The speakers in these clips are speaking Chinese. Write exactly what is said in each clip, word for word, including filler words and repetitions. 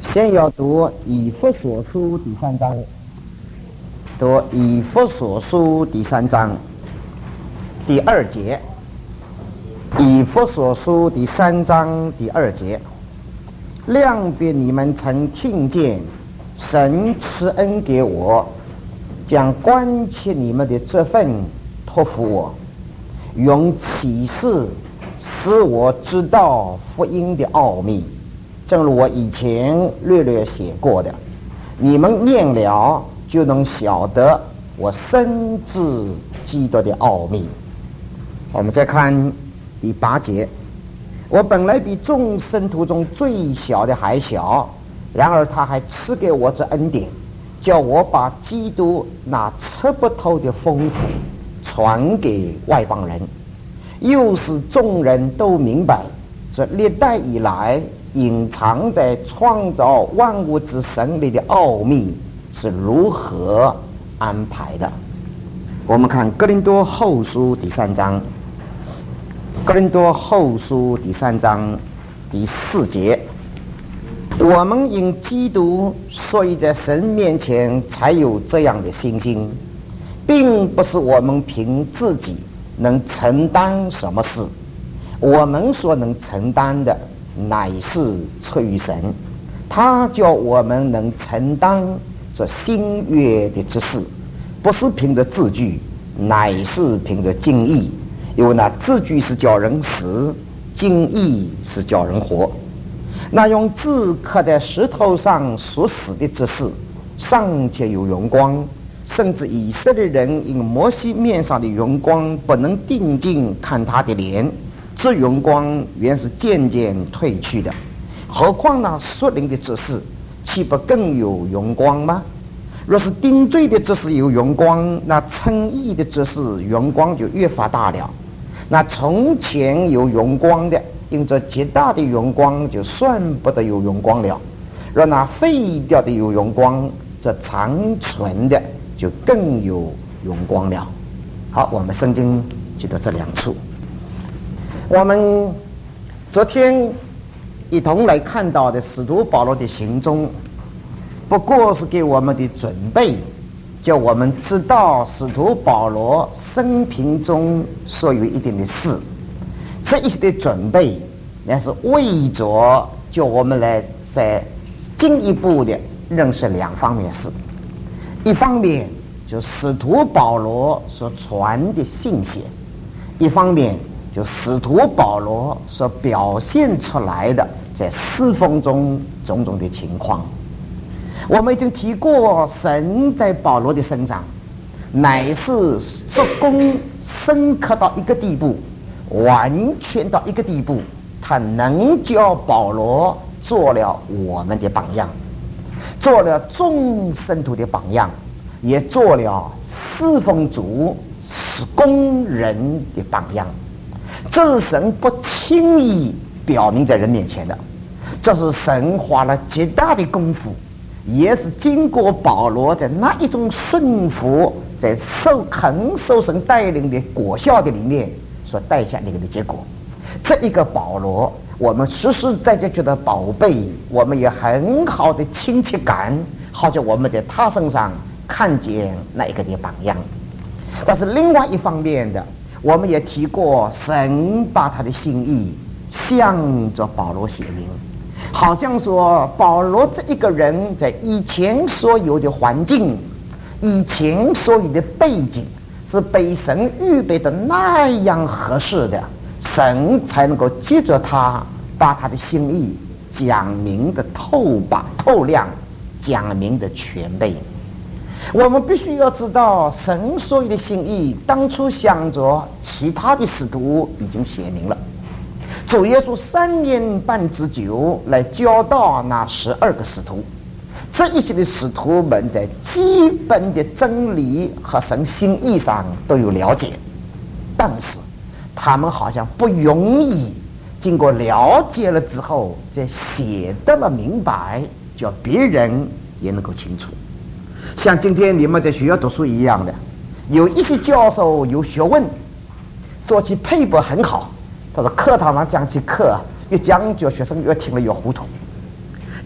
先要读以弗所书第三章，读以弗所书第三章第二节。以弗所书第三章第二节，谅别你们曾听见神赐恩给我，将关切你们的这份托付我，用启示使我知道福音的奥秘，正如我以前略略写过的，你们念了就能晓得我深知基督的奥秘。我们再看第八节，我本来比众圣徒中最小的还小，然而他还赐给我这恩典，叫我把基督那测不透的丰富传给外邦人，又使众人都明白这历代以来隐藏在创造万物之神里的奥秘是如何安排的。我们看哥林多后书第三章，哥林多后书第三章第四节，我们因基督，所以在神面前才有这样的信心，并不是我们凭自己能承担什么事，我们所能承担的乃是出于神，他叫我们能承担这新约的之事，不是凭着字句，乃是凭着经意，因为那字句是叫人死，经意是叫人活。那用字刻在石头上所死的之事，尚且有荣光，甚至以色列人因摩西面上的荣光不能定睛看他的脸，这荣光原是渐渐褪去的，何况那属灵的之事，岂不更有荣光吗？若是定罪的之事有荣光，那称义的之事荣光就越发大了。那从前有荣光的，因这极大的荣光就算不得有荣光了。若那废掉的有荣光，这长存的就更有荣光了。好，我们圣经就到这两处。我们昨天一同来看到的使徒保罗的行踪，不过是给我们的准备，叫我们知道使徒保罗生平中所有一定的事。这一些的准备那是为着叫我们来再进一步的认识两方面事。一方面就使徒保罗所传的信息，一方面就使徒保罗所表现出来的在侍奉中种种的情况。我们已经提过，神在保罗的身上乃是做工深刻到一个地步，完全到一个地步，他能叫保罗做了我们的榜样，做了众圣徒的榜样，也做了侍奉主工人的榜样。这是神不轻易表明在人面前的，这是神花了极大的功夫，也是经过保罗在那一种顺服，在受肯受神带领的果效的里面所带下那个的结果。这一个保罗，我们实实在在觉得宝贝，我们也很好的亲切感，好像我们在他身上看见那一个的榜样。但是另外一方面的，我们也提过，神把他的心意向着保罗写明，好像说保罗这一个人在以前所有的环境，以前所有的背景是被神预备的那样合适的，神才能够接着他把他的心意讲明的透白透亮，讲明的全备。我们必须要知道，神所有的心意当初向着其他的使徒已经写明了。主耶稣三年半之久来教导那十二个使徒，这一些的使徒们在基本的真理和神心意上都有了解，但是他们好像不容易经过了解了之后再写得了明白，叫别人也能够清楚。像今天你们在学校读书一样的，有一些教授有学问，做起配博很好，他说课堂上讲起课越讲究，学生越听了越糊涂。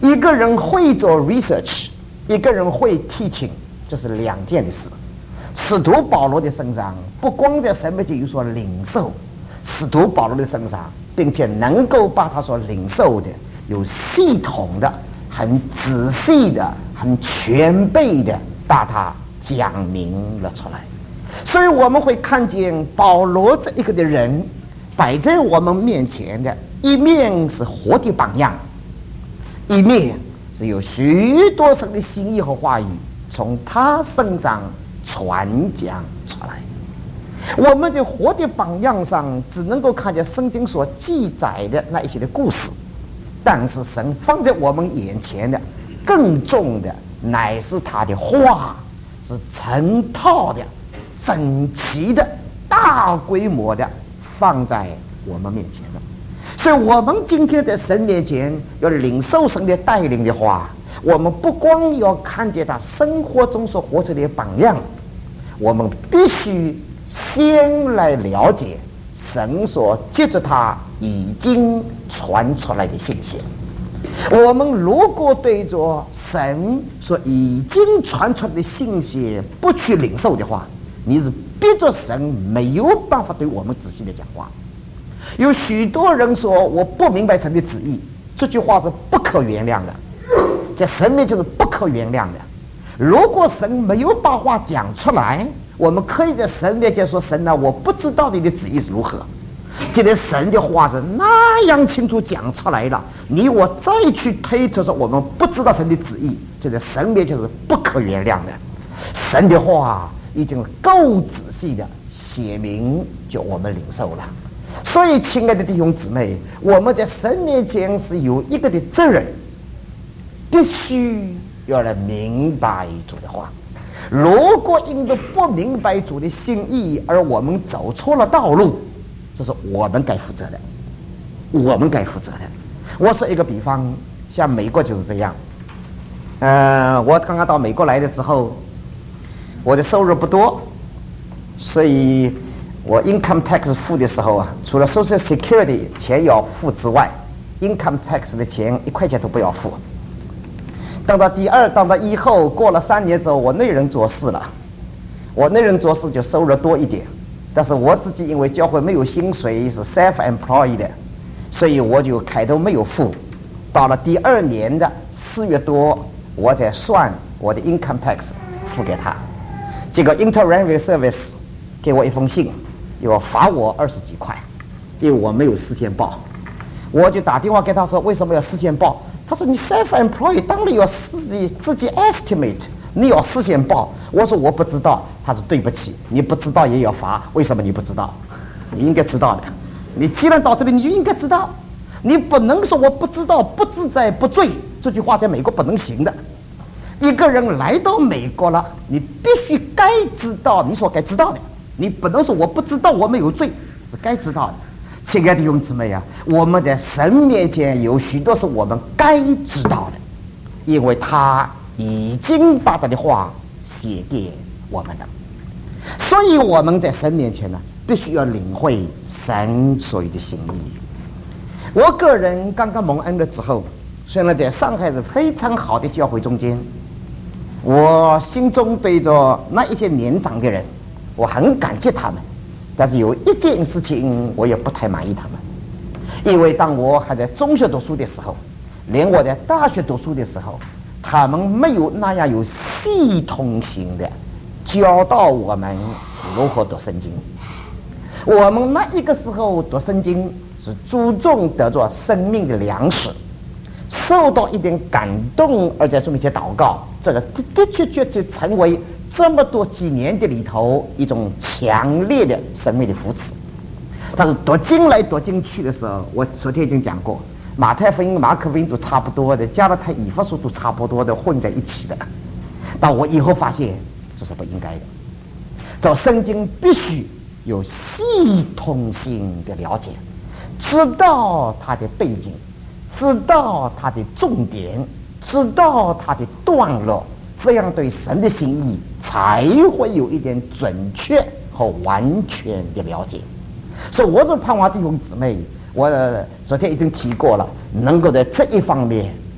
一个人会做 research， 一个人会 teaching， 这是两件的事。使徒保罗的身上不光在神秘界有所领受，使徒保罗的身上并且能够把他所领受的有系统的、很仔细的、很全备的把它讲明了出来。所以我们会看见保罗这一个的人摆在我们面前的，一面是活的榜样，一面是有许多神的心意和话语从他身上传讲出来。我们在活的榜样上只能够看见圣经所记载的那一些的故事，但是神放在我们眼前的更重的乃是他的话，是成套的、整齐的、大规模的放在我们面前的。所以我们今天在神面前要领受神的带领的话，我们不光要看见他生活中所活出的榜样，我们必须先来了解神所借着他已经传出来的信息。我们如果对着神所已经传出来的信息不去领受的话，你是逼着神没有办法对我们仔细的讲话。有许多人说我不明白神的旨意，这句话是不可原谅的，在神面前是不可原谅的。如果神没有把话讲出来，我们可以在神面前说，神啊，我不知道你的旨意是如何。今天神的话是那样清楚讲出来了，你我再去推测说我们不知道神的旨意，这在神面前是不可原谅的。神的话已经够仔细的写明，就我们领受了。所以亲爱的弟兄姊妹，我们在神面前是有一个的责任，必须要来明白主的话。如果因为不明白主的心意而我们走错了道路，这是我们该负责的，我们该负责的。我说一个比方，像美国就是这样。呃，我刚刚到美国来的时候，我的收入不多，所以我 income tax 付的时候啊，除了 social security 钱要付之外， income tax 的钱一块钱都不要付。等到第二，等到以后过了三年之后，我内人做事了，我内人做事就收入多一点，但是我自己因为教会没有薪水，是 self-employed 的，所以我就开头没有付。到了第二年的四月多，我才算我的 income tax 付给他。这个 Internal Revenue Service 给我一封信，要罚我二十几块，因为我没有事先报。我就打电话给他说，为什么要事先报？他说你 self-employed 当然要自己自己 estimate， 你要事先报。我说我不知道。他说对不起，你不知道也要罚。为什么你不知道？你应该知道的。你既然到这里，你就应该知道。你不能说我不知道，不自在不罪，这句话在美国不能行的。一个人来到美国了，你必须该知道你所该知道的，你不能说我不知道，我没有罪，是该知道的。亲爱的弟兄姊妹啊，我们在神面前有许多是我们该知道的，因为他已经把他的话写给我们了。所以我们在神面前呢，必须要领会神所有的心意。我个人刚刚蒙恩了之后，虽然在上海是非常好的教会中间，我心中对着那一些年长的人，我很感激他们。但是有一件事情我也不太满意他们，因为当我还在中学读书的时候，连我在大学读书的时候，他们没有那样有系统性的教导我们如何读圣经。我们那一个时候读圣经是注重得着生命的粮食，受到一点感动而在这么一些祷告，这个的的确确就成为这么多几年的里头一种强烈的生命的扶持。但是读经来读经去的时候，我昨天已经讲过，马太福音、马可福音都差不多的，加勒太、以弗所都差不多的混在一起的。但我以后发现这是不应该的。读圣经必须有系统性的了解，知道它的背景，知道它的重点，知道它的段落，这样对神的心意才会有一点准确和完全的了解。所以我是盼望弟兄姊妹，我昨天已经提过了，能够在这一方面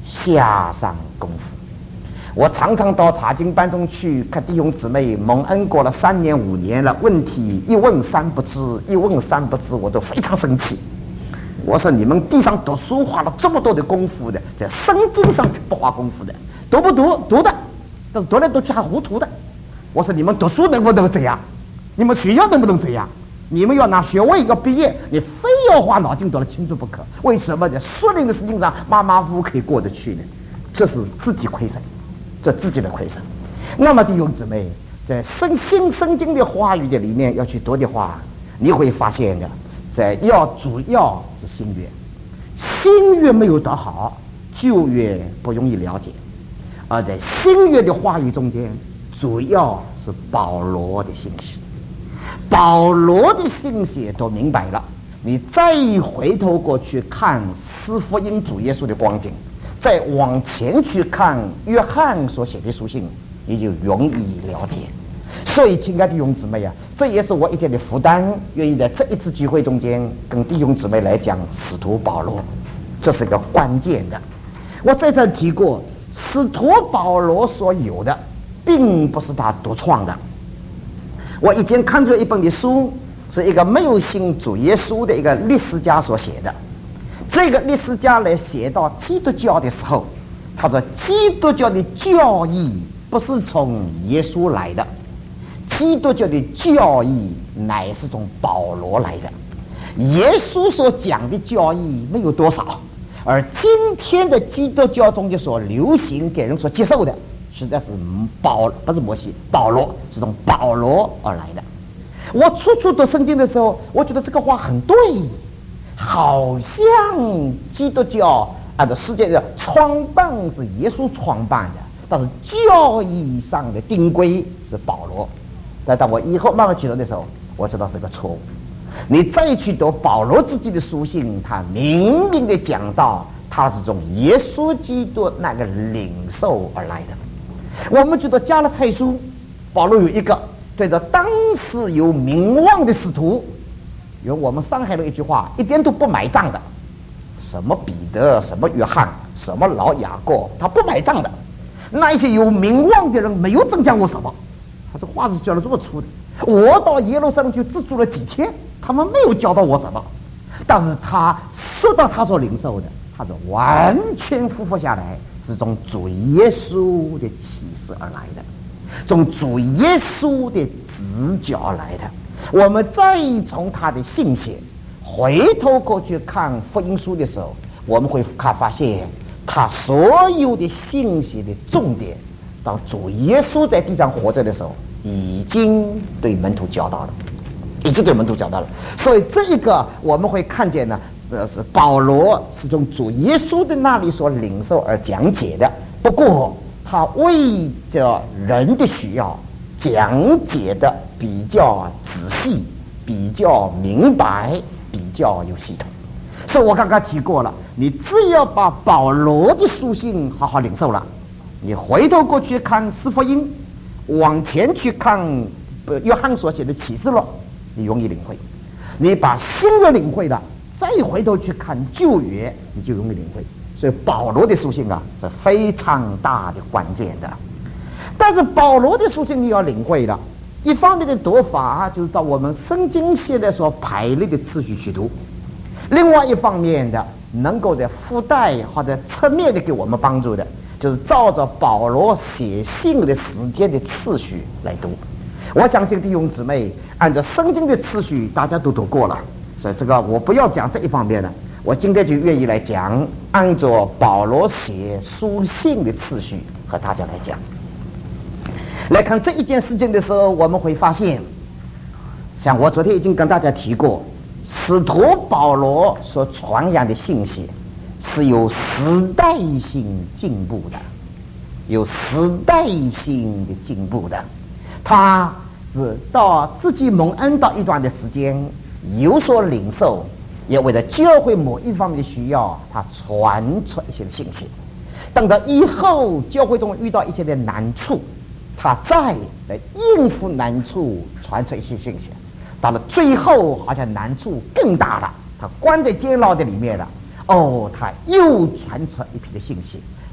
下上功夫。我常常到查经班中去看弟兄姊妹蒙恩过了三年五年了，问题一问三不知，一问三不知，我都非常生气。我说你们地上读书花了这么多的功夫的，在圣经上却不花功夫的，读不读读的，但是读来读去还糊涂的。我说你们读书能不能这样？你们学校能不能这样？你们要拿学位要毕业，你非要花脑筋读得清楚不可。为什么在属灵的事情上马马虎虎可以过得去呢？这是自己亏损，这自己的亏损。那么弟兄姊妹，在圣新圣经的话语的里面要去读的话，你会发现的，在要主要是新约，新约没有读好，旧约不容易了解。而在新约的话语中间，主要是保罗的信息。保罗的信息都明白了，你再回头过去看四福音主耶稣的光景，再往前去看约翰所写的书信，你就容易了解。所以亲爱的弟兄姊妹啊，这也是我一点的负担，愿意在这一次聚会中间跟弟兄姊妹来讲使徒保罗，这是个关键的。我再三提过，使徒保罗所有的并不是他独创的。我以前看过一本的书，是一个没有信主耶稣的一个历史家所写的。这个历史家来写到基督教的时候，他说基督教的教义不是从耶稣来的，基督教的教义乃是从保罗来的。耶稣所讲的教义没有多少，而今天的基督教中间所流行给人所接受的，实在是保不是摩西，保罗是从保罗而来的。我初初读圣经的时候，我觉得这个话很对，好像基督教按照世界的创办是耶稣创办的，但是教义上的定规是保罗。但当我以后慢慢去读的时候，我知道是个错误。你再去读保罗自己的书信，他明明的讲到他是从耶稣基督那个领受而来的。我们觉得加拉太书，保罗有一个对着当时有名望的使徒，有我们上海的一句话，一点都不买账的，什么彼得，什么约翰，什么老雅各，他不买账的。那一些有名望的人没有增加我什么，他这话是讲得这么粗的。我到耶路撒冷去自助了几天，他们没有教导我什么，但是他说到他所领受的，他是完全复活下来，是从主耶稣的启示而来的，从主耶稣的指教而来的。我们再从他的信息回头过去看福音书的时候，我们会看发现他所有的信息的重点，当主耶稣在地上活着的时候，已经对门徒教导了，已经对门徒教导了。所以这一个我们会看见呢，呃，是保罗是从主耶稣的那里所领受而讲解的。不过他为着人的需要，讲解的比较仔细，比较明白，比较有系统。所以我刚刚提过了，你只要把保罗的书信好好领受了，你回头过去看四福音，往前去看约翰所写的启示录，你容易领会。你把新约领会了，再回头去看旧约，你就容易领会。所以保罗的书信啊，是非常大的关键的。但是保罗的书信你要领会了，一方面的读法就是照我们圣经现在所排列的次序去读，另外一方面的能够在附带或者侧面的给我们帮助的，就是照着保罗写信的时间的次序来读。我相信弟兄姊妹按照圣经的次序大家都读过了，所以这个我不要讲这一方面的，我今天就愿意来讲按照保罗写书信的次序和大家来讲。来看这一件事情的时候，我们会发现，像我昨天已经跟大家提过，使徒保罗所传扬的信息是有时代性进步的，有时代性的进步的。他是到自己蒙恩到一段的时间有所领受，也为了教会某一方面的需要，他传出一些信息。等到以后教会中遇到一些的难处，他再来应付难处，传出一些信息。到了最后好像难处更大了，他关在监牢的里面了，哦，他又传出一批的信息，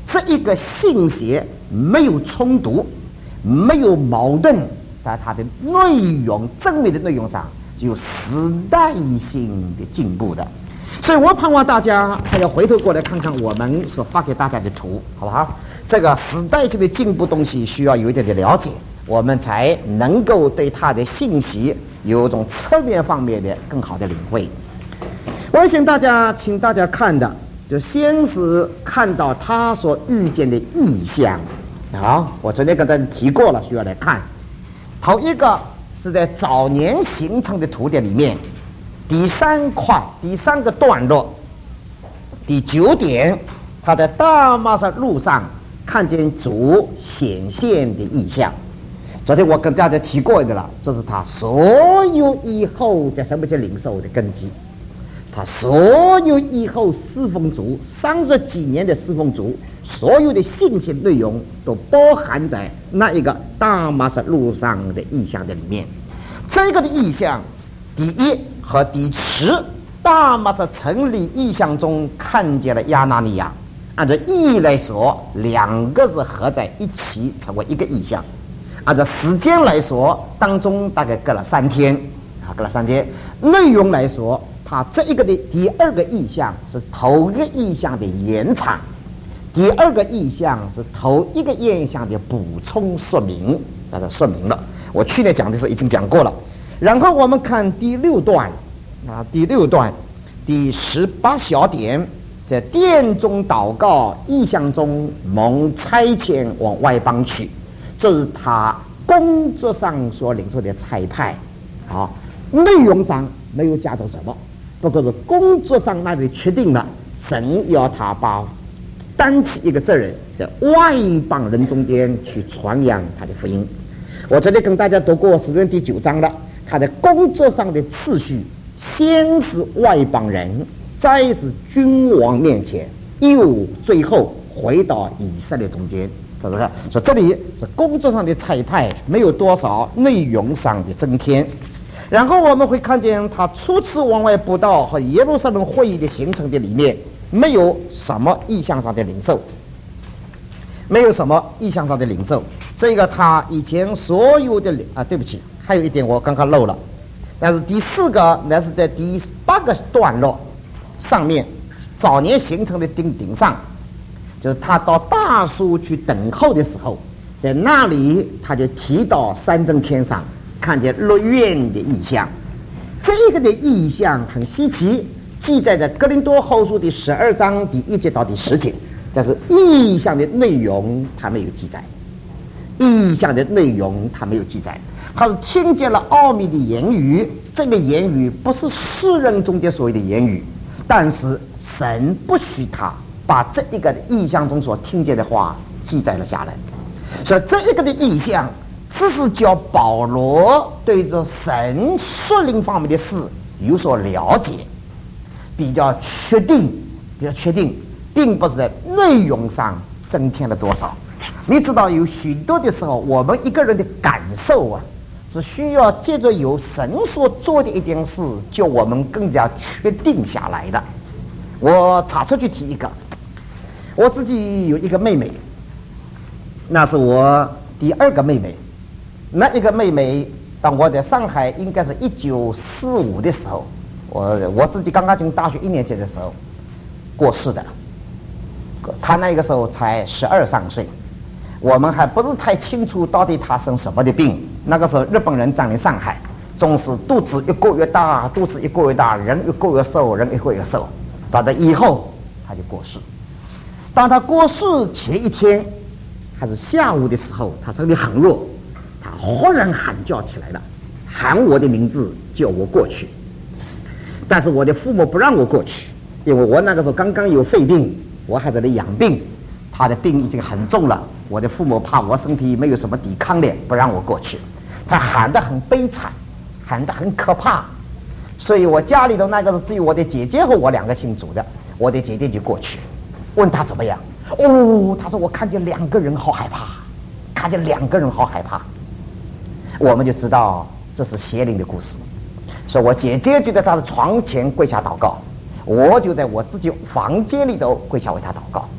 这一个信邪没有冲突，没有矛盾，在它的内容正面的内容上是有时代性的进步的。所以我盼望大家还要回头过来看看我们所发给大家的图，好不好？这个时代性的进步东西需要有一点的了解，我们才能够对它的信息有一种侧面方面的更好的领会。我请大家请大家看的就先是看到他所遇见的异象。好，我昨天跟大家提过了，需要来看。头一个是在早年形成的图典里面，第三块第三个段落第九点，他在大马士路上看见主显现的异象。昨天我跟大家提过的了，这是他所有以后在什么叫领受的根基。他所有以后侍奉主三十几年的侍奉主，所有的信息内容都包含在那一个大马士路上的意象的里面。这个的意象第一和第十大马士城里意象中看见了亚拿尼亚，按照意义来说，两个是合在一起成为一个意象。按照时间来说，当中大概隔了三天啊，隔了三天。内容来说，它这一个的第二个意象是头一个意象的延长，第二个意象是头一个意象的补充说明，大家说明了。我去年讲的时候已经讲过了。然后我们看第六段啊，第六段第十八小点，在殿中祷告，意象中蒙差遣往外邦去，这是他工作上所领受的差派。好，内容上没有加到什么，不过是工作上那里确定了，神要他把担起一个责任，在外邦人中间去传扬他的福音。我昨天跟大家读过诗篇第九章了，他的工作上的次序，先是外邦人，再是君王面前，又最后回到以色列中间，是不是？所以这里是工作上的差派，没有多少内容上的增添。然后我们会看见他初次往外布道和耶路撒冷会议的形成的里面，没有什么意象上的领受，没有什么意象上的领受。这个他以前所有的啊，对不起，还有一点我刚刚漏了，但是第四个那是在第八个段落上面，早年形成的顶顶上，就是他到大树去等候的时候，在那里他就提到山正天上看见落院的意象。这个的意象很稀奇，记载在哥林多后书第十二章第一节到第十节，但是意象的内容他没有记载，意象的内容他没有记载，他是听见了奥秘的言语。这个言语不是世人中间所谓的言语，但是神不许他把这一个意象中所听见的话记载了下来。所以这一个的意象这是叫保罗对着神属灵方面的事有所了解，比较确定，比较确定，并不是在内容上增添了多少。你知道有许多的时候，我们一个人的感受啊，是需要借着有神所做的一件事，叫我们更加确定下来的。我插出去提一个，我自己有一个妹妹，那是我第二个妹妹。那一个妹妹，当我在上海应该是一九四五的时候，我我自己刚刚进大学一年级的时候过世的。她那个时候才十二三岁，我们还不是太清楚到底她生什么的病。那个时候日本人占领上海，总是肚子越过越大，肚子越过越大，人越过越瘦，人越过越瘦。到了以后，她就过世。当她过世前一天，还是下午的时候，她身体很弱。他忽然喊叫起来了，喊我的名字，叫我过去。但是我的父母不让我过去，因为我那个时候刚刚有肺病，我还在那养病，他的病已经很重了。我的父母怕我身体没有什么抵抗力，不让我过去。他喊得很悲惨，喊得很可怕，所以我家里头那个是只有我的姐姐和我两个姓主的。我的姐姐就过去，问他怎么样。哦，他说我看见两个人，好害怕，看见两个人好害怕。我们就知道这是邪灵的故事，所以我姐姐就在她的床前跪下祷告，我就在我自己房间里头跪下为她祷告。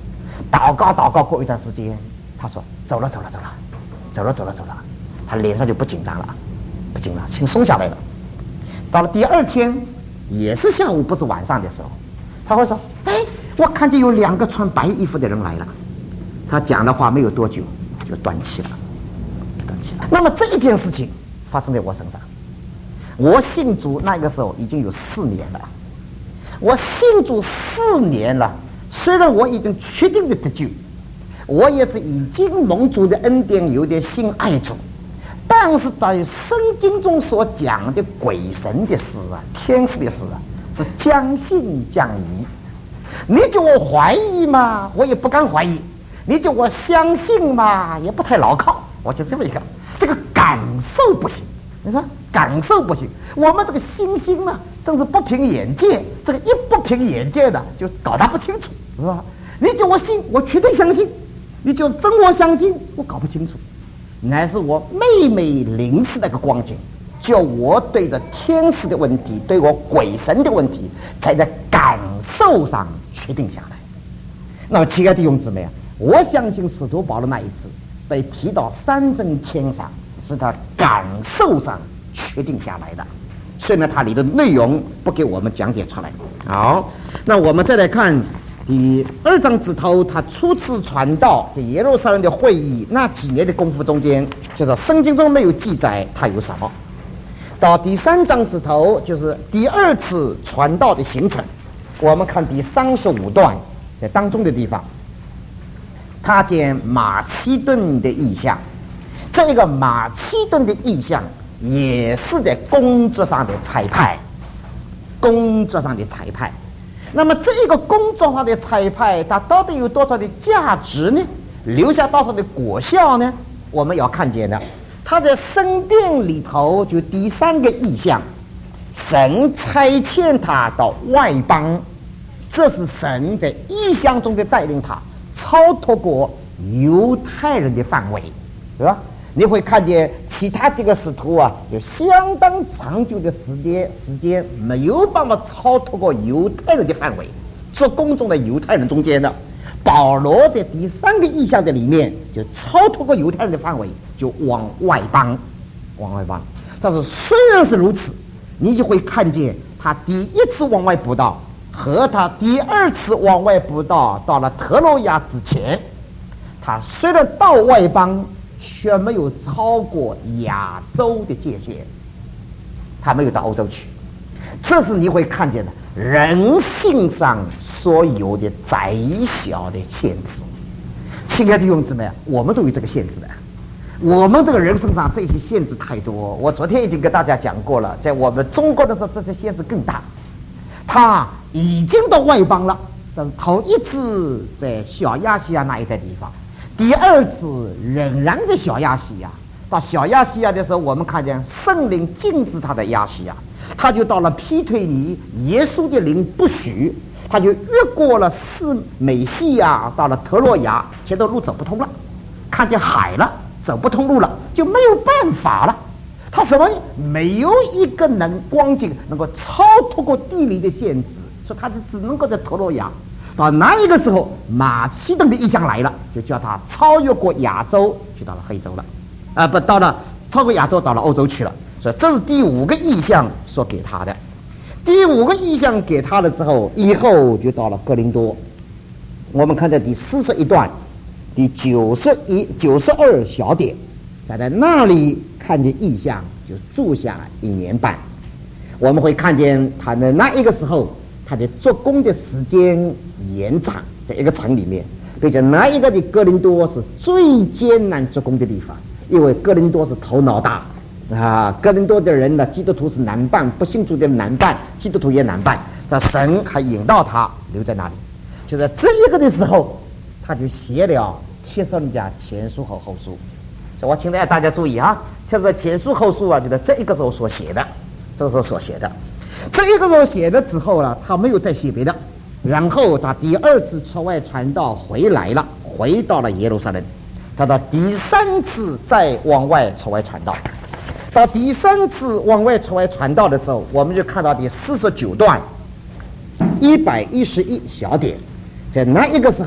祷告祷告过一段时间，他说走了走了走了，走了走了走了，他脸上就不紧张了，不紧张，轻松下来了。到了第二天，也是下午，不是晚上的时候，他会说：“哎，我看见有两个穿白衣服的人来了。”他讲的话没有多久就断气了，断气了。那么这一件事情发生在我身上，我信主那个时候已经有四年了。我信主四年了，虽然我已经确定的得救，我也是已经蒙主的恩典，有点信爱主，但是对于圣经中所讲的鬼神的事啊、天使的事啊，是将信将疑。你叫我怀疑嘛，我也不敢怀疑；你叫我相信嘛，也不太牢靠。我就这么一个，这个感受不行。你说感受不行，我们这个心心呢，真是不凭眼见，这个一不凭眼见的就搞得不清楚，是吧？你叫我信，我绝对相信；你就真我相信，我搞不清楚。乃是我妹妹临死那个光景，就我对着天使的问题，对我鬼神的问题，才在感受上确定下来。那么，亲爱的弟兄姊妹啊，我相信使徒保罗那一次被提到三真天上，是他感受上确定下来的，虽然他里的内容不给我们讲解出来。好，那我们再来看第二章子头，他初次传道在耶路撒冷的会议那几年的功夫中间，就是圣经中没有记载他有什么。到第三章子头，就是第二次传道的行程，我们看第三十五段，在当中的地方，他见马其顿的意象。这个马其顿的意象也是在工作上的裁派，工作上的裁派。那么这个工作上的裁派，它到底有多少的价值呢？留下多少的果效呢？我们要看见的，他在圣殿里头就第三个意象，神差遣他到外邦，这是神在意象中的带领他超脱过犹太人的范围，对吧？你会看见其他几个使徒啊，有相当长久的时间时间没有办法超脱过犹太人的范围，做公众的犹太人中间的。保罗在第三个意象的里面就超脱过犹太人的范围，就往外邦，往外邦。但是虽然是如此，你就会看见他第一次往外布道和他第二次往外布道到了特洛亚之前，他虽然到外邦，却没有超过亚洲的界限，他没有到欧洲去。这是你会看见的人性上所有的窄小的限制。亲爱的弟兄姊妹，我们都有这个限制的。我们这个人身上这些限制太多，我昨天已经跟大家讲过了，在我们中国的时候，这些限制更大。他已经到外邦了，但是头一次在小亚细亚那一带地方，第二次仍然在小亚细亚。到小亚细亚的时候，我们看见圣灵禁止他的亚细亚，他就到了庇推尼，耶稣的灵不许，他就越过了四美西亚，到了特洛亚，前头路走不通了，看见海了，走不通路了，就没有办法了。他什么？没有一个能光景能够超脱过地理的限制，所以他就只能够在特洛亚。到那一个时候，马其顿的意象来了，就叫他超越过亚洲，去到了非洲了，啊、呃，不，到了超过亚洲，到了欧洲去了。所以这是第五个意象所给他的。第五个意象给他了之后，以后就到了哥林多。我们看在第四十一段，第九十一、九十二小点，在在那里看见意象，就住下一年半。我们会看见他的那一个时候，他的做工的时间延长，在一个城里面，并且那一个的哥林多是最艰难做工的地方，因为哥林多是头脑大啊，哥林多的人呢，基督徒是难办，不信主的难办，基督徒也难办，但神还引导他留在那里。就在这一个的时候，他就写了帖撒罗尼迦前书和后书。所以我请大家注意啊，帖撒前书后书啊，就在这一个时候所写的，这个时候所写的。这一个时候写了之后呢，他没有再写别的。然后他第二次出外传道回来了，回到了耶路撒冷。他到第三次再往外出外传道。到第三次往外出外传道的时候，我们就看到第四十九段一百一十一小点，在那一个时候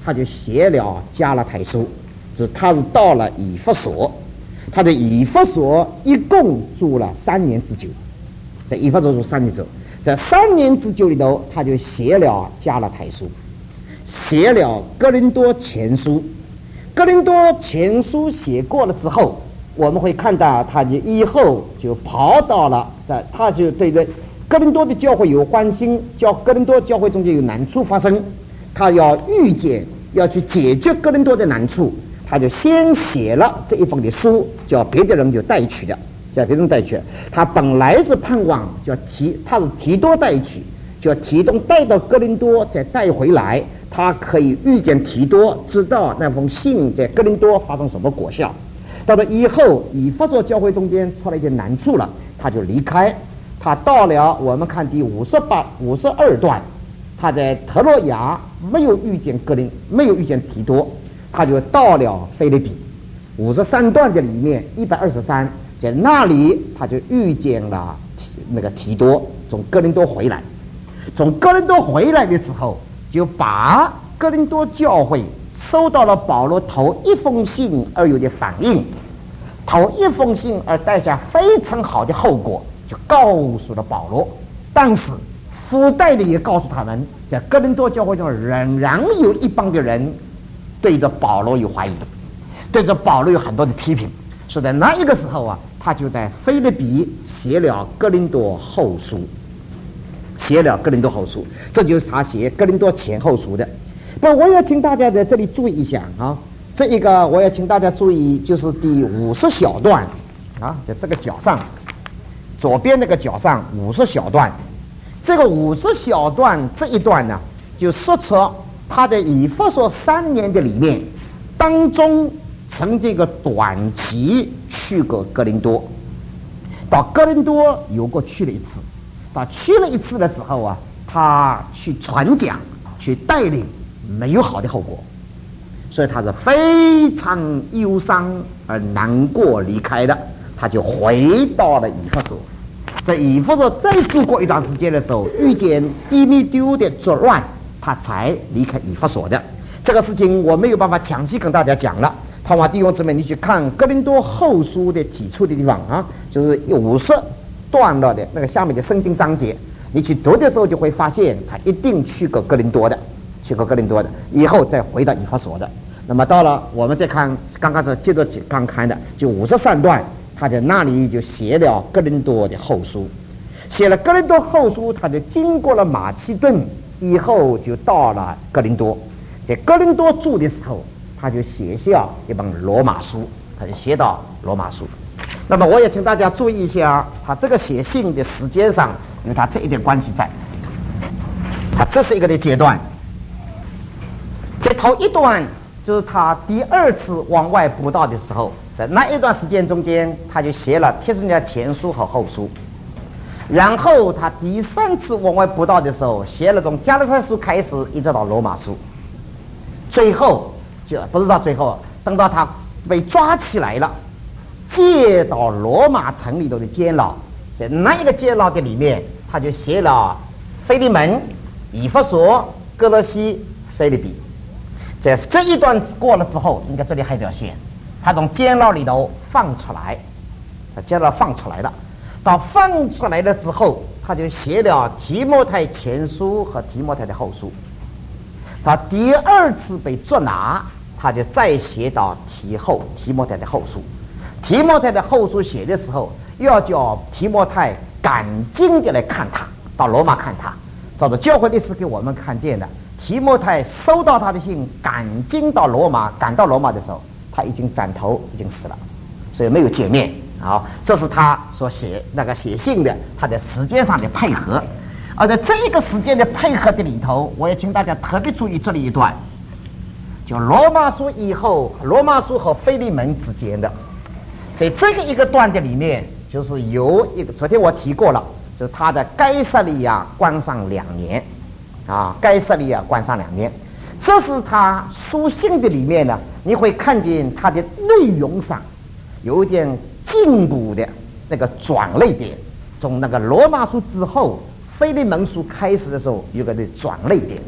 他就写了加拉太书，是他是到了以弗所，他在以弗所一共住了三年之久，在以弗所住三年之久，在三年之久里头，他就写了加拉太书，写了哥林多前书。哥林多前书写过了之后，我们会看到他就以后就跑到了，他就对着哥林多的教会有欢心，教哥林多教会中间有难处发生，他要预见，要去解决哥林多的难处，他就先写了这一封的书，叫别的人就带去的，叫别人带去。他本来是盼望叫提，他是提多带去，叫提多带到哥林多再带回来，他可以预见提多，知道那封信在哥林多发生什么果效。到了以后，以弗所教会中间出了一点难处了，他就离开。他到了我们看第五十八、五十二段，他在特洛亚没有遇见哥林，没有遇见提多，他就到了腓立比。五十三段的里面一百二十三，在那里他就遇见了那个提多，从哥林多回来。从哥林多回来的时候，就把哥林多教会收到了保罗头一封信而有的反应，头一封信而带下非常好的后果，就告诉了保罗。但是附带的也告诉他们，在哥林多教会中仍然有一帮的人对着保罗有怀疑，对着保罗有很多的批评。所以在那一个时候啊，他就在腓立比写了哥林多后书，写了哥林多后书，这就是他写哥林多前后书的。那我也请大家在这里注意一下啊，这一个我也请大家注意，就是第五十小段啊，在这个角上，左边那个角上五十小段，这个五十小段这一段呢，就说出他在以弗所三年的里面当中，曾这个短期去过哥林多，到哥林多有过去了一次，他去了一次的时候啊，他去传讲，去带领，没有好的后果，所以他是非常忧伤而难过离开的，他就回到了以弗所。在以弗所再度过一段时间的时候，遇见低米丢的作乱，他才离开以弗所的。这个事情我没有办法详细跟大家讲了，盼望弟兄姊妹你去看哥林多后书的几处的地方啊，就是五十段落的那个下面的圣经章节，你去读的时候就会发现他一定去过哥林多的，去过哥林多的，以后再回到以弗所的。那么到了我们再看刚刚是接着刚看的，就五十三段，他在那里就写了哥林多的后书，写了哥林多后书，他就经过了马其顿，以后就到了哥林多。在哥林多住的时候，他就写下一本罗马书，他就写到罗马书。那么我也请大家注意一下，他这个写信的时间上有他这一点关系在。他这是一个的阶段，在头一段就是他第二次往外布道的时候，在那一段时间中间，他就写了帖撒罗尼迦前书和后书。然后他第三次往外布道的时候，写了从加拉太书开始，一直到罗马书。最后就不是到最后，等到他被抓起来了，借到罗马城里头的监牢，在那一个监牢的里面，他就写了腓利门、以弗所、哥罗西、腓立比。在这一段过了之后，应该这里还有条线，他从监牢里头放出来，他监牢放出来了。到放出来了之后，他就写了提摩太前书和提摩太的后书。他第二次被捉拿，他就再写到提后提摩太的后书。提摩太的后书写的时候，要叫提摩太赶紧的来看他，到罗马看他。照着教会历史给我们看见的，提摩太收到他的信，赶紧到罗马，赶到罗马的时候，他已经斩头，已经死了，所以没有见面。好，这是他所写那个写信的他的时间上的配合。而在这一个时间的配合的里头，我也请大家特别注意这里一段，就罗马书以后，罗马书和腓利门之间的，在这个一个段的里面，就是有一个昨天我提过了，就是他的该撒利亚关上两年，啊，该撒利亚关上两年，这是他书信的里面呢，你会看见他的内容上有一点进步的那个转类点，从那个罗马书之后，腓利门书开始的时候有个的转类点的，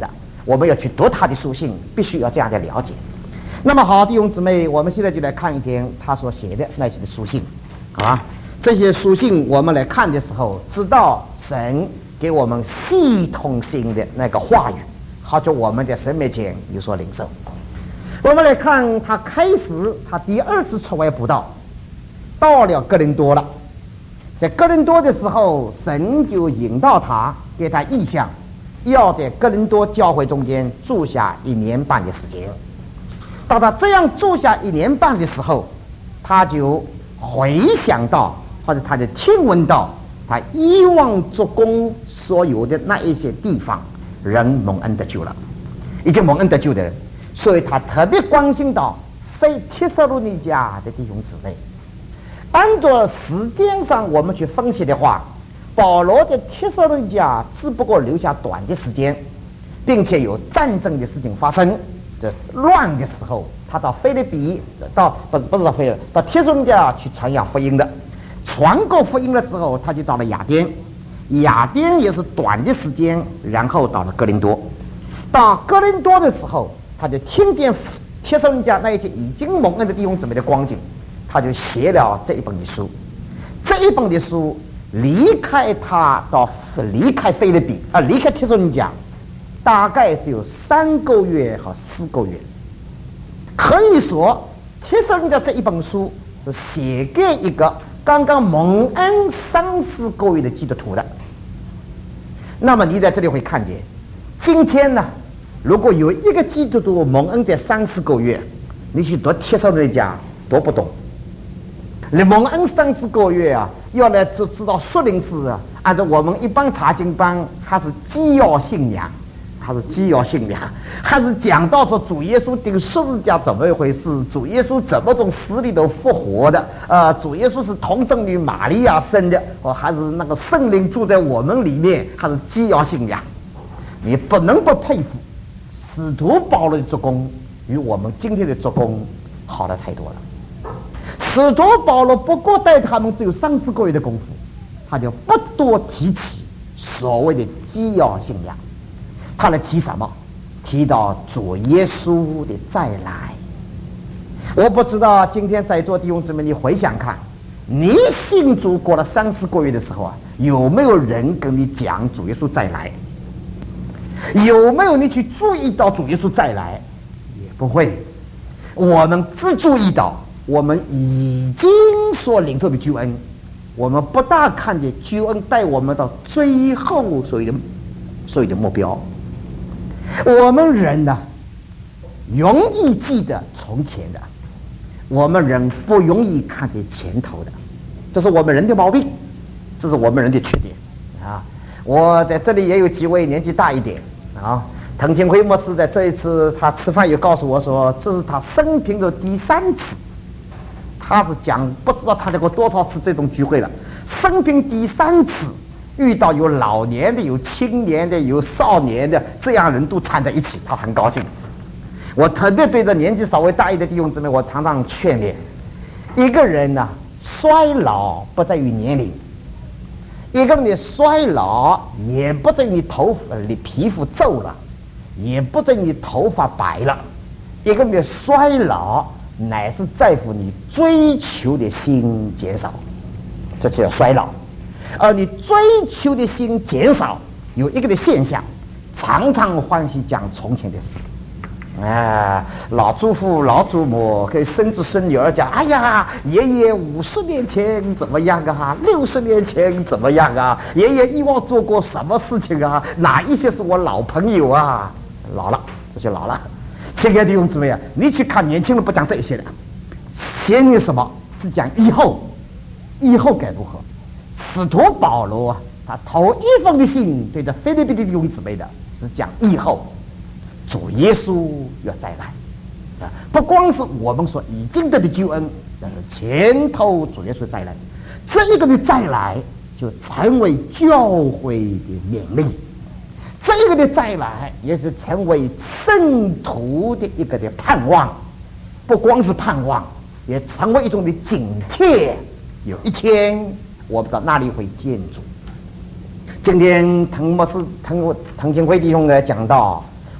我们要去读他的书信，必须要这样的了解。那么好，弟兄姊妹，我们现在就来看一点他所写的那些的书信啊。这些书信我们来看的时候，知道神给我们系统性的那个话语，好叫我们在神面前有所领受。我们来看他开始他第二次出外布道，到了哥林多了。在哥林多的时候，神就引导他，给他意向，要在哥林多教会中间住下一年半的时间。到他这样住下一年半的时候，他就回想到，或者他就听闻到他以往做工所有的那一些地方人蒙恩得救了，已经蒙恩得救的人，所以他特别关心到非帖撒罗尼迦的弟兄姊妹。按照时间上我们去分析的话，保罗在帖撒罗尼迦只不过留下短的时间，并且有战争的事情发生，这乱的时候，他到腓立比，到不是不是到腓立比，到帖撒罗尼迦去传扬福音的。传过福音了之后，他就到了雅典，雅典也是短的时间，然后到了哥林多。到哥林多的时候，他就听见帖撒罗尼迦那一些已经蒙恩的弟兄姊妹的光景，他就写了这一本的书。这一本的书离开他到离开腓立比啊，离开帖撒罗尼迦，大概只有三个月和四个月。可以说，帖撒罗尼迦这一本书是写给一个刚刚蒙恩三四个月的基督徒的。那么你在这里会看见，今天呢，如果有一个基督徒蒙恩在三四个月，你去读帖撒罗尼迦读不懂。你蒙恩三四个月啊，要来就知道属灵事啊，按照我们一般查经班还是基要信仰，还是基要信仰，还是讲到说主耶稣钉十字架怎么一回事，主耶稣怎么从死里头复活的，呃，主耶稣是童贞女玛利亚生的，哦，还是那个圣灵住在我们里面，还是基要信仰。你不能不佩服使徒保罗的做工与我们今天的做工好了太多了。使徒保罗不过带他们只有三四个月的功夫，他就不多提起所谓的基要信仰。他来提什么？提到主耶稣的再来。我不知道今天在座弟兄姊妹，你回想看，你信主过了三四个月的时候啊，有没有人跟你讲主耶稣再来？有没有你去注意到主耶稣再来？也不会。我们只注意到我们已经所领受的救恩，我们不大看见救恩带我们到最后所有的所有的目标。我们人呢，容易记得从前的，我们人不容易看见前头的，这是我们人的毛病，这是我们人的缺点啊！我在这里也有几位年纪大一点啊，滕清辉牧师在这一次他吃饭也告诉我说，这是他生平的第三次，他是讲不知道参加过多少次这种聚会了，生平第三次遇到有老年的、有青年的、有少年的，这样人都掺在一起，他很高兴。我特别对着年纪稍微大一点的弟兄姊妹，我常常劝勉：一个人呢、啊，衰老不在于年龄；一个人的衰老也不在于你头发、你皮肤皱了，也不在于你头发白了。一个人的衰老乃是在乎你追求的心减少，这就叫衰老。而你追求的心减少，有一个的现象，常常欢喜讲从前的事。啊，老祖父、老祖母给孙子孙女儿讲：“哎呀，爷爷五十年前怎么样啊？六十年前怎么样啊？爷爷以往做过什么事情啊？哪一些是我老朋友啊？”老了，这就老了。亲爱的弟兄姊妹啊，你去看年轻人不讲这些的，嫌你什么？只讲以后，以后该如何？使徒保罗啊，他头一封的信对着腓立比的弟兄姊妹的是讲以后主耶稣要再来啊，不光是我们所已经得的救恩，但是前头主耶稣再来，这一个的再来就成为教会的勉励，这一个的再来也是成为圣徒的一个的盼望，不光是盼望，也成为一种的警惕。有一天我不知道哪里会见主。今天滕牧师、滕滕清辉弟兄呢讲到，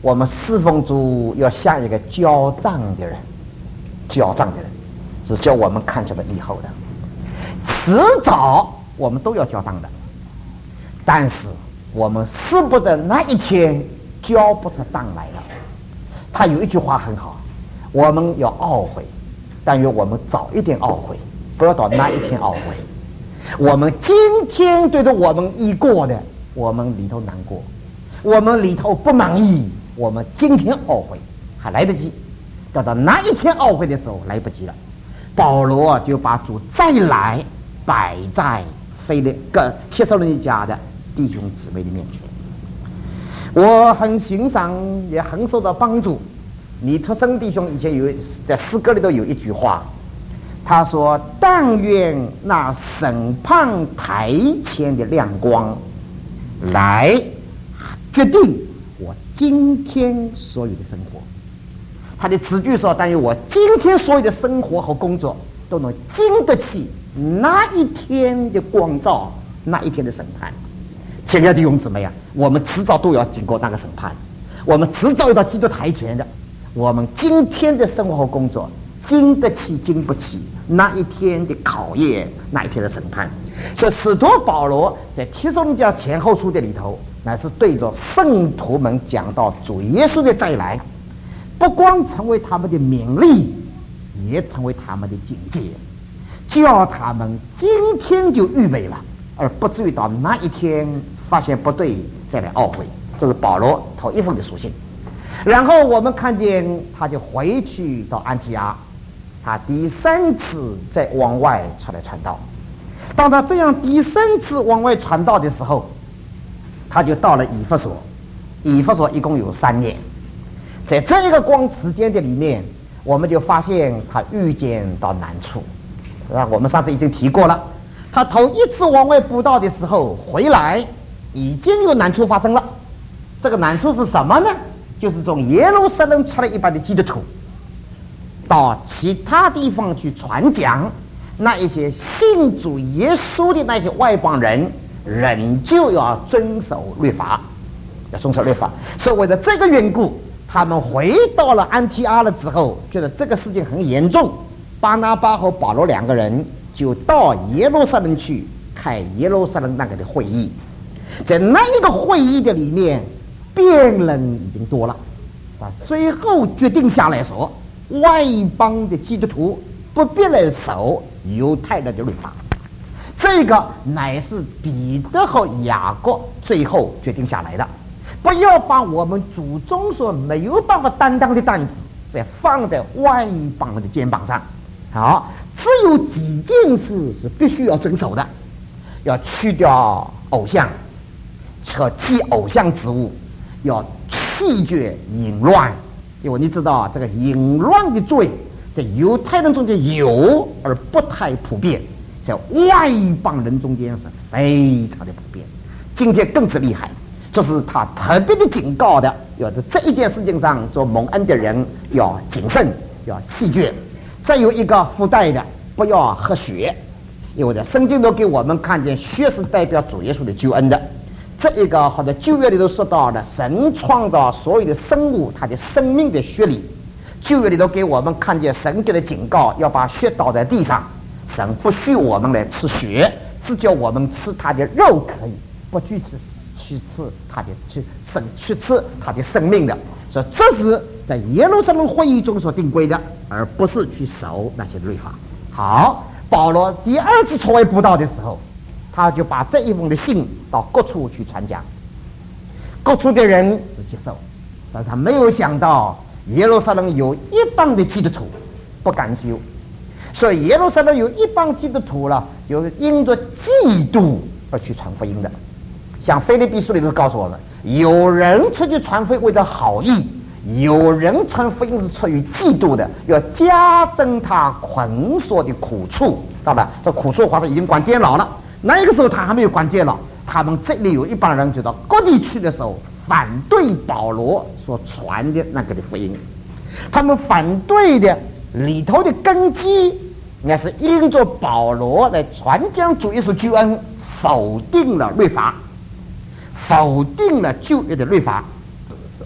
我们侍奉主要像一个交账的人，交账的人是叫我们看起来以后的，迟早我们都要交账的。但是我们是不是那一天交不出账来了？他有一句话很好，我们要懊悔，但愿我们早一点懊悔，不要到那一天懊悔。我们今天对着我们已过的，我们里头难过，我们里头不满意，我们今天懊悔还来得及，等到那一天懊悔的时候来不及了。保罗就把主再来摆在腓利个帖撒罗尼迦的弟兄姊妹的面前。我很欣赏，也很受到帮助。米特森弟兄以前有在诗歌里头有一句话，他说：“但愿那审判台前的亮光，来决定我今天所有的生活。”他的词句说：“但愿我今天所有的生活和工作都能经得起那一天的光照，那一天的审判。”亲爱的弟兄姊妹啊，我们迟早都要经过那个审判，我们迟早要到基督台前的。我们今天的生活和工作经得起经不起那一天的考验，那一天的审判。所以使徒保罗在帖撒罗尼迦前后书的里头，乃是对着圣徒们讲到主耶稣的再来，不光成为他们的勉励，也成为他们的警戒，叫他们今天就预备了，而不至于到那一天发现不对再来懊悔。这是保罗头一封的书信。然后我们看见他就回去到安提阿，他第三次再往外出来传道。当他这样第三次往外传道的时候，他就到了以弗所。以弗所一共有三年，在这一个光时间的里面，我们就发现他遇见到难处。啊，我们上次已经提过了，他头一次往外布道的时候回来，已经有难处发生了。这个难处是什么呢？就是从耶路撒冷出来一般的基督徒，到其他地方去传讲，那一些信主耶稣的那些外邦人，仍旧要遵守律法，要遵守律法。所以为了这个缘故，他们回到了安提阿了之后，觉得这个事情很严重，巴拿巴和保罗两个人就到耶路撒冷去开耶路撒冷那个的会议。在那一个会议的里面，辩论已经多了啊，最后决定下来说，外邦的基督徒不必来守犹太人的律法。这个乃是彼得和雅各最后决定下来的，不要把我们祖宗所没有办法担当的担子再放在外邦人的肩膀上。好，只有几件事是必须要遵守的，要去掉偶像和祭偶像之物，要弃绝淫乱，因为你知道这个淫乱的罪在犹太人中间有，而不太普遍，在外邦人中间是非常的普遍，今天更是厉害。这是他特别的警告的，要在这一件事情上做蒙恩的人要谨慎，要弃绝。再有一个附带的，不要喝血，因为在圣经都给我们看见血是代表主耶稣的救恩的。这一个好的旧约里头说到的，神创造所有的生物，它的生命的血里，旧约里头给我们看见神给的警告，要把血倒在地上，神不许我们来吃血，只叫我们吃它的肉可以，不去吃去吃它的去生去吃它的生命的。所以这是在耶路撒冷会议中所定规的，而不是去守那些律法。好，保罗第二次出外布道的时候，他就把这一封的信到各处去传讲，各处的人是接受，但他没有想到耶路撒冷有一帮的基督徒不敢修，所以耶路撒冷有一帮基督徒了，有因着嫉妒而去传福音的。像腓立比书里头告诉我们，有人出去传福音为了好意，有人传福音是出于嫉妒的，要加增他捆锁的苦处。当然这苦处话他已经关监牢了，那个时候他还没有关监牢，他们这里有一帮人就到各地去的时候反对保罗所传的那个的福音。他们反对的里头的根基，应该是因着保罗来传讲主耶稣救恩，否定了律法，否定了旧约的律法，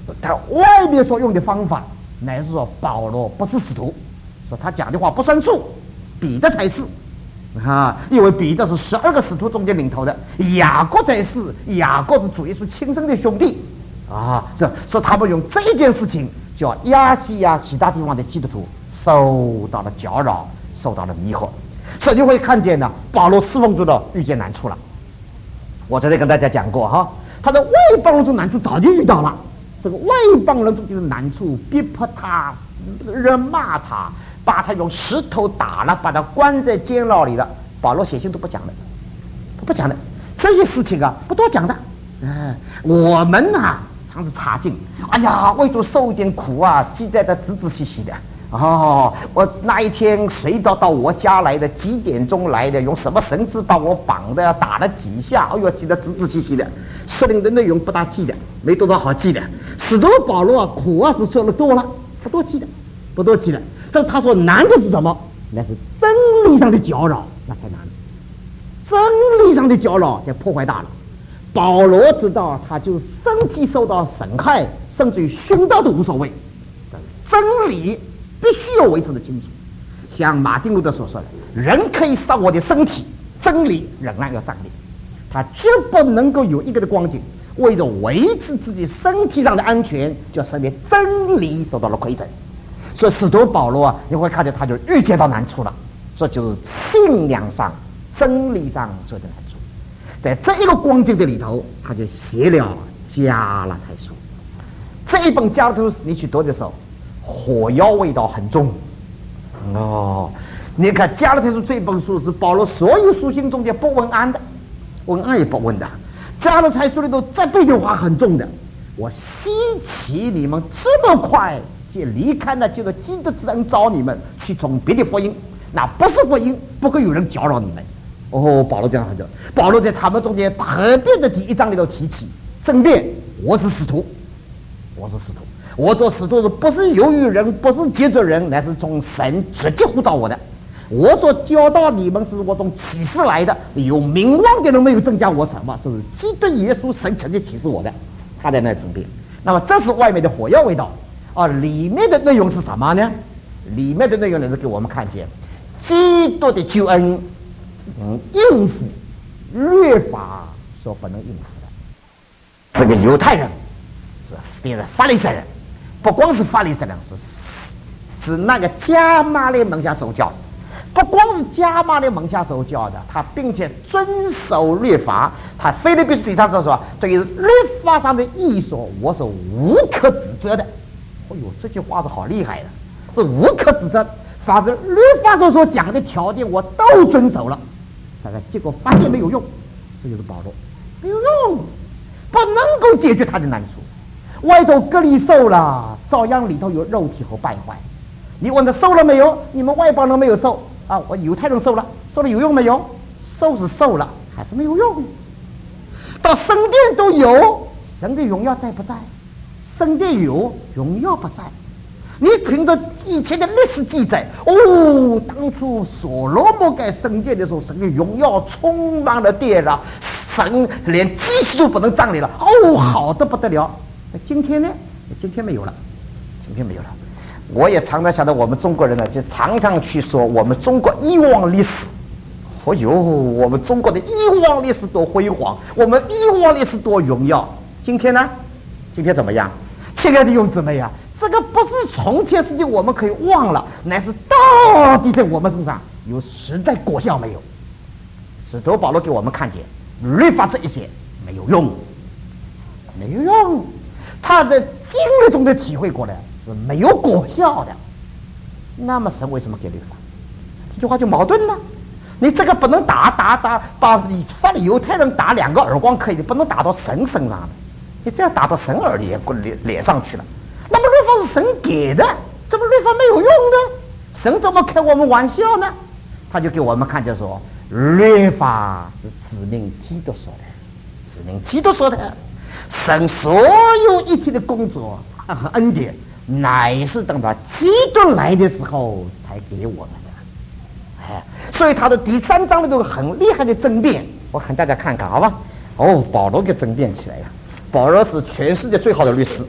他外面所用的方法，乃是说保罗不是使徒，说他讲的话不算数，彼得才是啊，因为彼得是十二个使徒中间领头的，雅各才是，雅各是主耶稣亲生的兄弟啊，这说他们用这件事情，叫亚细亚其他地方的基督徒受到了搅扰，受到了迷惑，所以你会看见呢，保罗侍奉主的遇见难处了。我昨天跟大家讲过哈，他的外邦人中难处早就遇到了，这个外邦人中间的难处，逼迫他，人骂他，把他用石头打了，把他关在监牢里了。保罗写信都不讲的，都不讲的，这些事情啊不多讲的。嗯，我们啊常是查经，哎呀，为主受一点苦啊，记载的仔仔细细的。哦，我那一天谁到到我家来的，几点钟来的，用什么绳子把我绑的，打了几下，哎呦，记得仔仔细细的。说灵的内容不大记的，没多少好记的。使徒保罗啊，苦啊是说的多了，不多记的，不多记的。但他说难的是什么？那是真理上的搅扰，那才难。真理上的搅扰才破坏大了。保罗知道，他就身体受到损害，甚至于殉道都无所谓。真理必须要维持的清楚，像马丁路德所说的，人可以伤我的身体，真理仍然要站立。他绝不能够有一个的光景，为了维持自己身体上的安全，就使得真理受到了亏损。所以使徒保罗啊，你会看见他就遇见到难处了，这就是信仰上、真理上受的难处。在这一个光景的里头，他就写了加拉太书。这一本加拉太书你去读的时候，火药味道很重哦。你看加拉太书这本书是保罗所有书信中间不文安的，文安也不文的。加拉太书里头这对的话很重的。我稀奇你们这么快就离开了这个基督之恩，找你们去从别的福音，那不是福音，不会有人搅扰你们。哦，保罗这样很多。保罗在他们中间特别的第一章里头提起争辩，我是使徒，我是使徒。我做使徒不是由于人，不是借着人，乃是从神直接呼召我的。我所教导你们是我从启示来的，有名望的人没有增加我什么，这是基督耶稣神直接启示我的。他在那争辩。那么这是外面的火药味道啊，里面的内容是什么呢？里面的内容呢是给我们看见基督的救恩，嗯，应付律法所不能应付的。这个犹太人是别的法利赛人。不光是法利赛人，是是那个加马列门下受教，不光是加马列门下受教的，他并且遵守律法。他腓立比书第三章说，对于律法上的义说，我是无可指责的。哎呦，这句话是好厉害的，是无可指责。反正律法上所讲的条件我都遵守了，但是结果发现没有用，这就是保罗，没有用，不能够解决他的难处。外头隔离受了，照样里头有肉体和败坏。你问他受了没有？你们外邦人没有受啊，我犹太人受了，受了有用没有？受是受了，还是没有用。到圣殿都有，神的荣耀在不在？圣殿有，荣耀不在。你凭着以前的历史记载，哦，当初所罗门盖圣殿的时候，神的荣耀充满了殿了，神连祭司都不能站立了，哦，好的不得了。那今天呢？今天没有了，今天没有了。我也常常想到，我们中国人呢，就常常去说我们中国以往历史。哦呦，我们中国的以往历史多辉煌，我们以往历史多荣耀。今天呢？今天怎么样？亲爱的弟兄姊妹啊，这个不是从前事情我们可以忘了，乃是到底在我们身上有实在果效没有？使徒保罗给我们看见，律法这一些没有用，没有用。他在经历中的体会过来是没有果效的。那么神为什么给律法？这句话就矛盾了。你这个不能打打打，把你发的犹太人打两个耳光可以，不能打到神身上的。你这样打到神耳脸脸脸上去了。那么律法是神给的，这不律法没有用呢？神怎么开我们玩笑呢？他就给我们看见说，律法是指明基督说的，指明基督说的。神所有一切的工作和恩典，乃是等到基督来的时候才给我们的。哎，所以他的第三章里头很厉害的争辩，我和大家看看，好吧？哦，保罗给争辩起来呀！保罗是全世界最好的律师，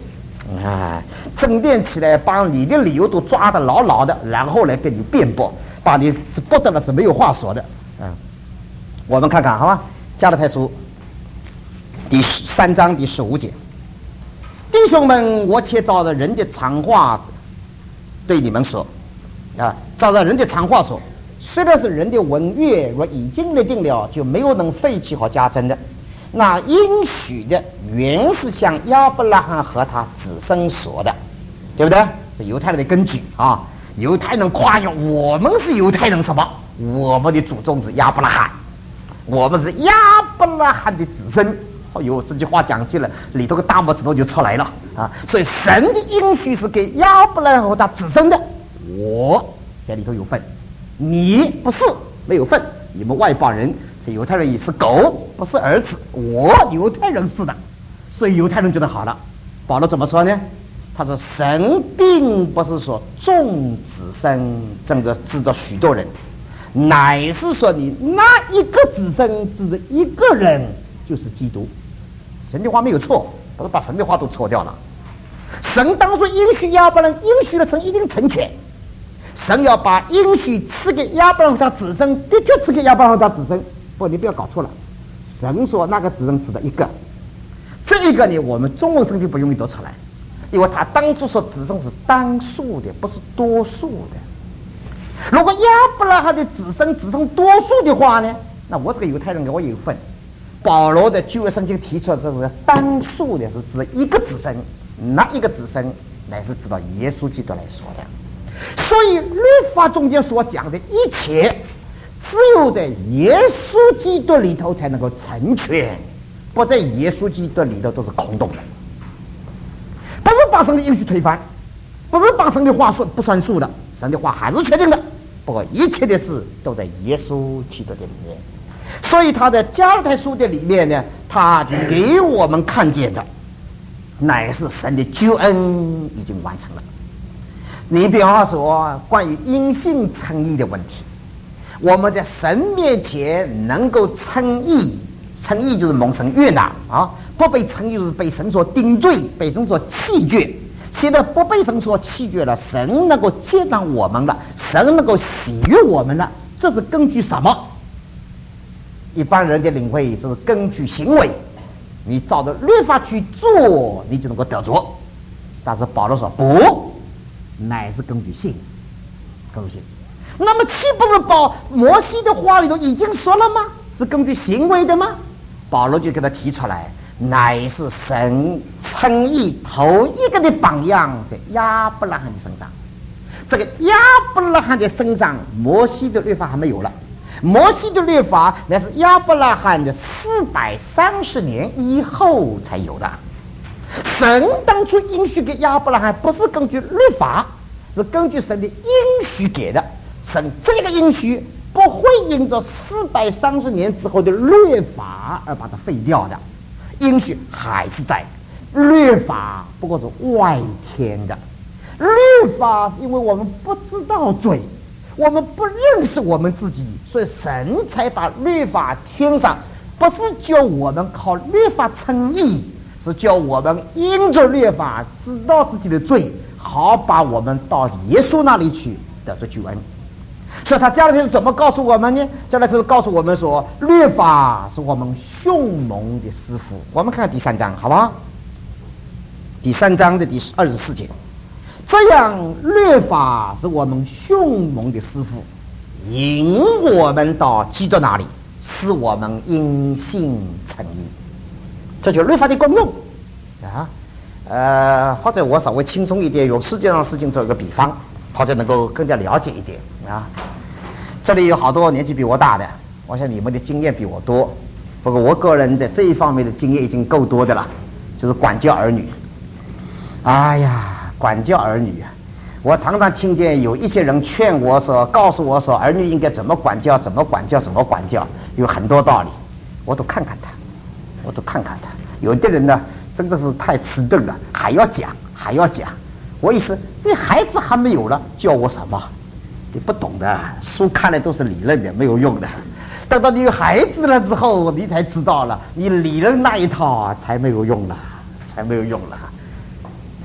哎，争辩起来，把你的理由都抓得牢牢的，然后来跟你辩驳，把你驳得了是没有话说的。嗯，我们看看好吧，加拉太书第三章第十五节，弟兄们，我且照着人的常话对你们说，啊，照着人的常话说，虽然是人的文约，若已经立定了，就没有能废弃和加增的。那应许的原是向亚伯拉罕和他子孙说的，对不对？是犹太人的根据啊。犹太人夸耀我们是犹太人什么？我们的祖宗是亚伯拉罕，我们是亚伯拉罕的子孙。哎呦，这句话讲起来，里头个大拇指头就出来了啊！所以神的应许是给亚伯拉罕和他子孙的，我在里头有份，你不是没有份，你们外邦人。这犹太人也是狗，不是儿子。我犹太人是的，所以犹太人觉得好了。保罗怎么说呢？他说：“神并不是说众子孙真的指着许多人，乃是说你那一个子孙指着一个人，就是基督。”神的话没有错，不是把神的话都错掉了。神当初应许亚伯兰，应许了神一定成全。神要把应许赐给亚伯兰和他子孙，的确赐给亚伯兰和他子孙。不，你不要搞错了。神说那个子孙指的一个，这一个呢，我们中文圣经不容易读出来，因为他当初说子孙是单数的，不是多数的。如果亚伯拉罕的子孙只剩多数的话呢，那我这个犹太人我有份。保罗的旧约圣经提出这是单数的，是指一个子孙，那一个子孙乃是指到耶稣基督来说的。所以律法中间所讲的一切，只有在耶稣基督里头才能够成全，不在耶稣基督里头都是空洞的，不是把神的应许推翻，不是把神的话说不算数的，神的话还是确定的。不过一切的事都在耶稣基督的里面，所以他在加拉太书的里面呢，他给我们看见的乃是神的救恩已经完成了。你比方说关于因信称义的问题，我们在神面前能够称义，称义就是蒙神悦纳啊，不被称义就是被神所定罪，被神所弃绝。现在不被神所弃绝了，神能够接纳我们了，神能够喜悦我们了，这是根据什么？一般人的领会是根据行为，你照着律法去做，你就能够得着。但是保罗说不，乃是根据信，根据信。那么岂不是把摩西的话里头已经说了吗？是根据行为的吗？保罗就给他提出来，乃是神称义头一个的榜样在亚伯拉罕的身上。这个亚伯拉罕的身上，摩西的律法还没有了。摩西的律法乃是亚伯拉罕的四百三十年以后才有的。神当初应许给亚伯拉罕，不是根据律法，是根据神的应许给的。神这个应许不会因着四百三十年之后的律法而把它废掉的，应许还是在。律法不过是外天的，律法因为我们不知道罪，我们不认识我们自己，所以神才把律法添上，不是叫我们靠律法称义，是叫我们因着律法知道自己的罪，好把我们到耶稣那里去得着救恩。所以他加拉太书怎么告诉我们呢？加拉太书告诉我们说，律法是我们凶猛的师傅。我们看看第三章好不好？第三章的第二十四节，这样律法是我们凶猛的师傅，引我们到基督那里，使我们因信称义。这就是律法的功用啊。呃，或者我稍微轻松一点，用世界上的事情做一个比方，或者能够更加了解一点啊。这里有好多年纪比我大的，我想你们的经验比我多，不过我个人在这一方面的经验已经够多的了，就是管教儿女。哎呀，管教儿女啊！我常常听见有一些人劝我说，告诉我说，儿女应该怎么管教，怎么管教，怎么管教，有很多道理，我都看看他，我都看看他。有的人呢，真的是太迟钝了，还要讲，还要讲。我意思，你孩子还没有了，教我什么？你不懂的，书看来都是理论的，没有用的。等到你有孩子了之后，你才知道了，你理论那一套才没有用了，才没有用了。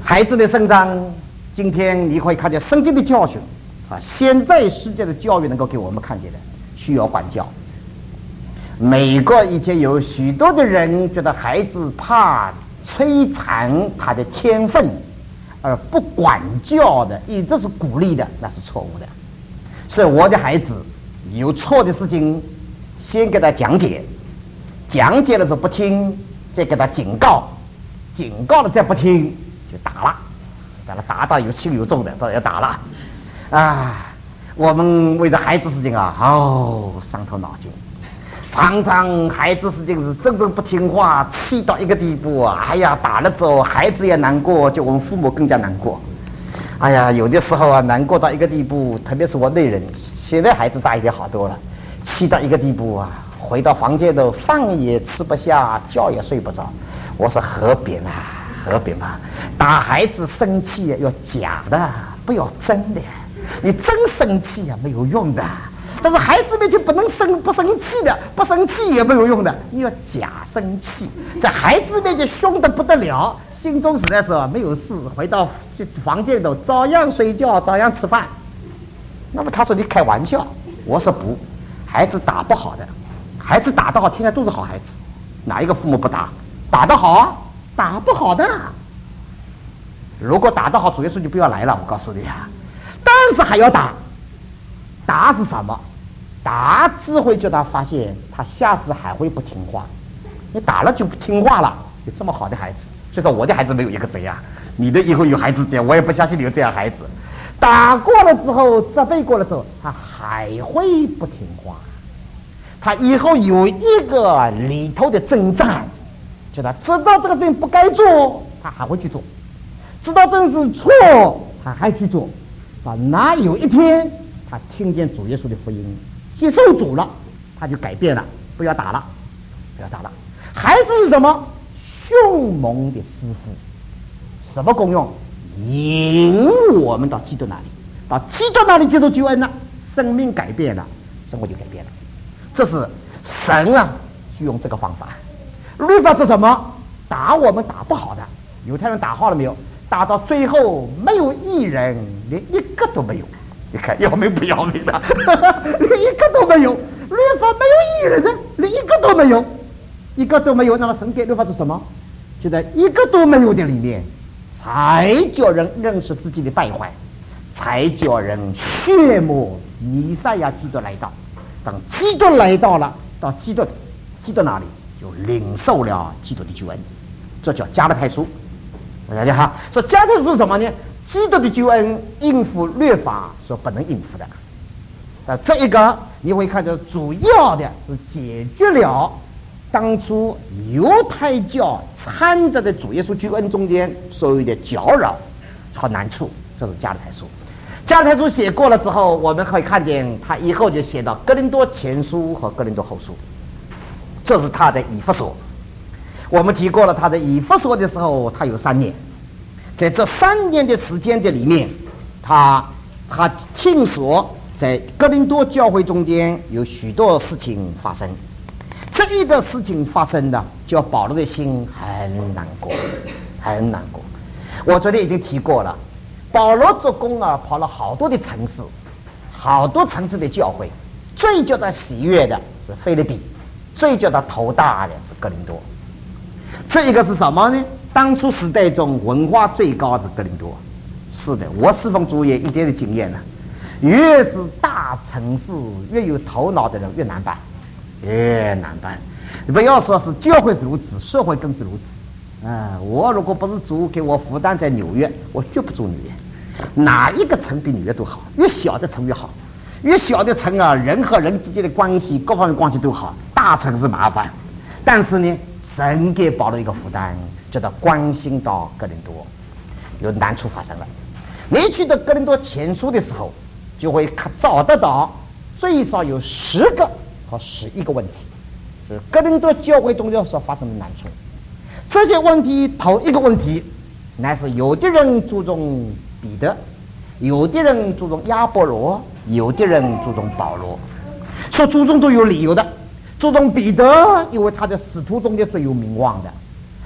孩子的生长，今天你会看见圣经的教训啊，现在世界的教育能够给我们看见的，需要管教。美国以前有许多的人觉得孩子怕摧残他的天分而不管教的，一直是鼓励的，那是错误的。所以我的孩子有错的事情，先给他讲解，讲解了之后不听，再给他警告，警告了再不听就打了，把他打到有轻有重的都要打了。啊，我们为了孩子事情啊，哦，伤透脑筋。常常孩子事情是真正不听话，气到一个地步啊！哎呀，打了之后孩子也难过，就我们父母更加难过。哎呀，有的时候啊，难过到一个地步，特别是我内人，现在孩子大一点好多了，气到一个地步啊，回到房间头，饭也吃不下，觉也睡不着。我说何必呢？何必嘛？打孩子生气要假的，不要真的。你真生气啊，没有用的。但是孩子面前不能生不生气的，不生气也没有用的，你要假生气，在孩子面前凶得不得了，心中实在是没有事，回到房间里头照样睡觉，照样吃饭。那么他说你开玩笑，我说不，孩子打不好的，孩子打得好，天天都是好孩子，哪一个父母不打？打得好啊，打不好的。如果打得好，主耶稣就不要来了，我告诉你啊。但是还要打，打是什么？打只会叫他发现他下次还会不听话，你打了就不听话了。有这么好的孩子，所以说我的孩子没有一个这样，你的以后有孩子这样，我也不相信你有这样孩子。打过了之后，责备过了之后，他还会不听话，他以后有一个里头的征战，就他知道这个事情不该做，他还会去做，知道这是错，他还去做。啊，哪有一天他听见主耶稣的福音，接受主了，他就改变了，不要打了，不要打了。孩子是什么？凶猛的师傅，什么功用？引我们到基督那里，到基督那里接受救恩了，生命改变了，生活就改变了。这是神啊，就用这个方法。律法是什么？打我们打不好的，犹太人打好了没有？打到最后没有一人，连一个都没有。你看要命不要命的，连一个都没有。律法没有一人的，连一个都没有，一个都没有。那么神给律法是什么？就在一个都没有的里面，才叫人认识自己的败坏，才叫人羡慕弥赛亚基督来到。当基督来到了，到基督基督那里就领受了基督的救恩，这叫加拉太书。大家好，说加拉太书是什么呢？基督的救恩应付律法所不能应付的。那这一个你会看到，主要的是解决了当初犹太教掺着的主耶稣救恩中间所有的搅扰和难处，这是加拉太书。加拉太书写过了之后，我们可以看见他以后就写到哥林多前书和哥林多后书，这是他的以弗所。我们提过了，他的以弗所的时候，他有三年，在这三年的时间的里面，他他听说在哥林多教会中间有许多事情发生，这一个事情发生的，叫保罗的心很难过，很难过。我昨天已经提过了，保罗做工啊，跑了好多的城市，好多城市的教会，最叫他喜悦的是腓立比，最叫他头大的是哥林多。这一个是什么呢？当初时代中文化最高的哥林多。是的，我侍奉主也一点的经验了。越是大城市，越有头脑的人越难办，越难办。不要说是教会是如此，社会更是如此。啊，我如果不是主给我负担在纽约，我绝不住纽约。哪一个城比纽约都好，越小的城越好。越小的城啊，人和人之间的关系，各方面关系都好。大城是麻烦，但是呢，神给保罗一个负担，叫他关心到哥林多，有难处发生了。你去到哥林多前书的时候，就会找得到最少有十个和十一个问题，是哥林多教会中间所发生的难处。这些问题，头一个问题，乃是有的人注重彼得，有的人注重亚波罗，有的人注重保罗。说注重都有理由的。注重彼得，因为他在使徒中间最有名望的；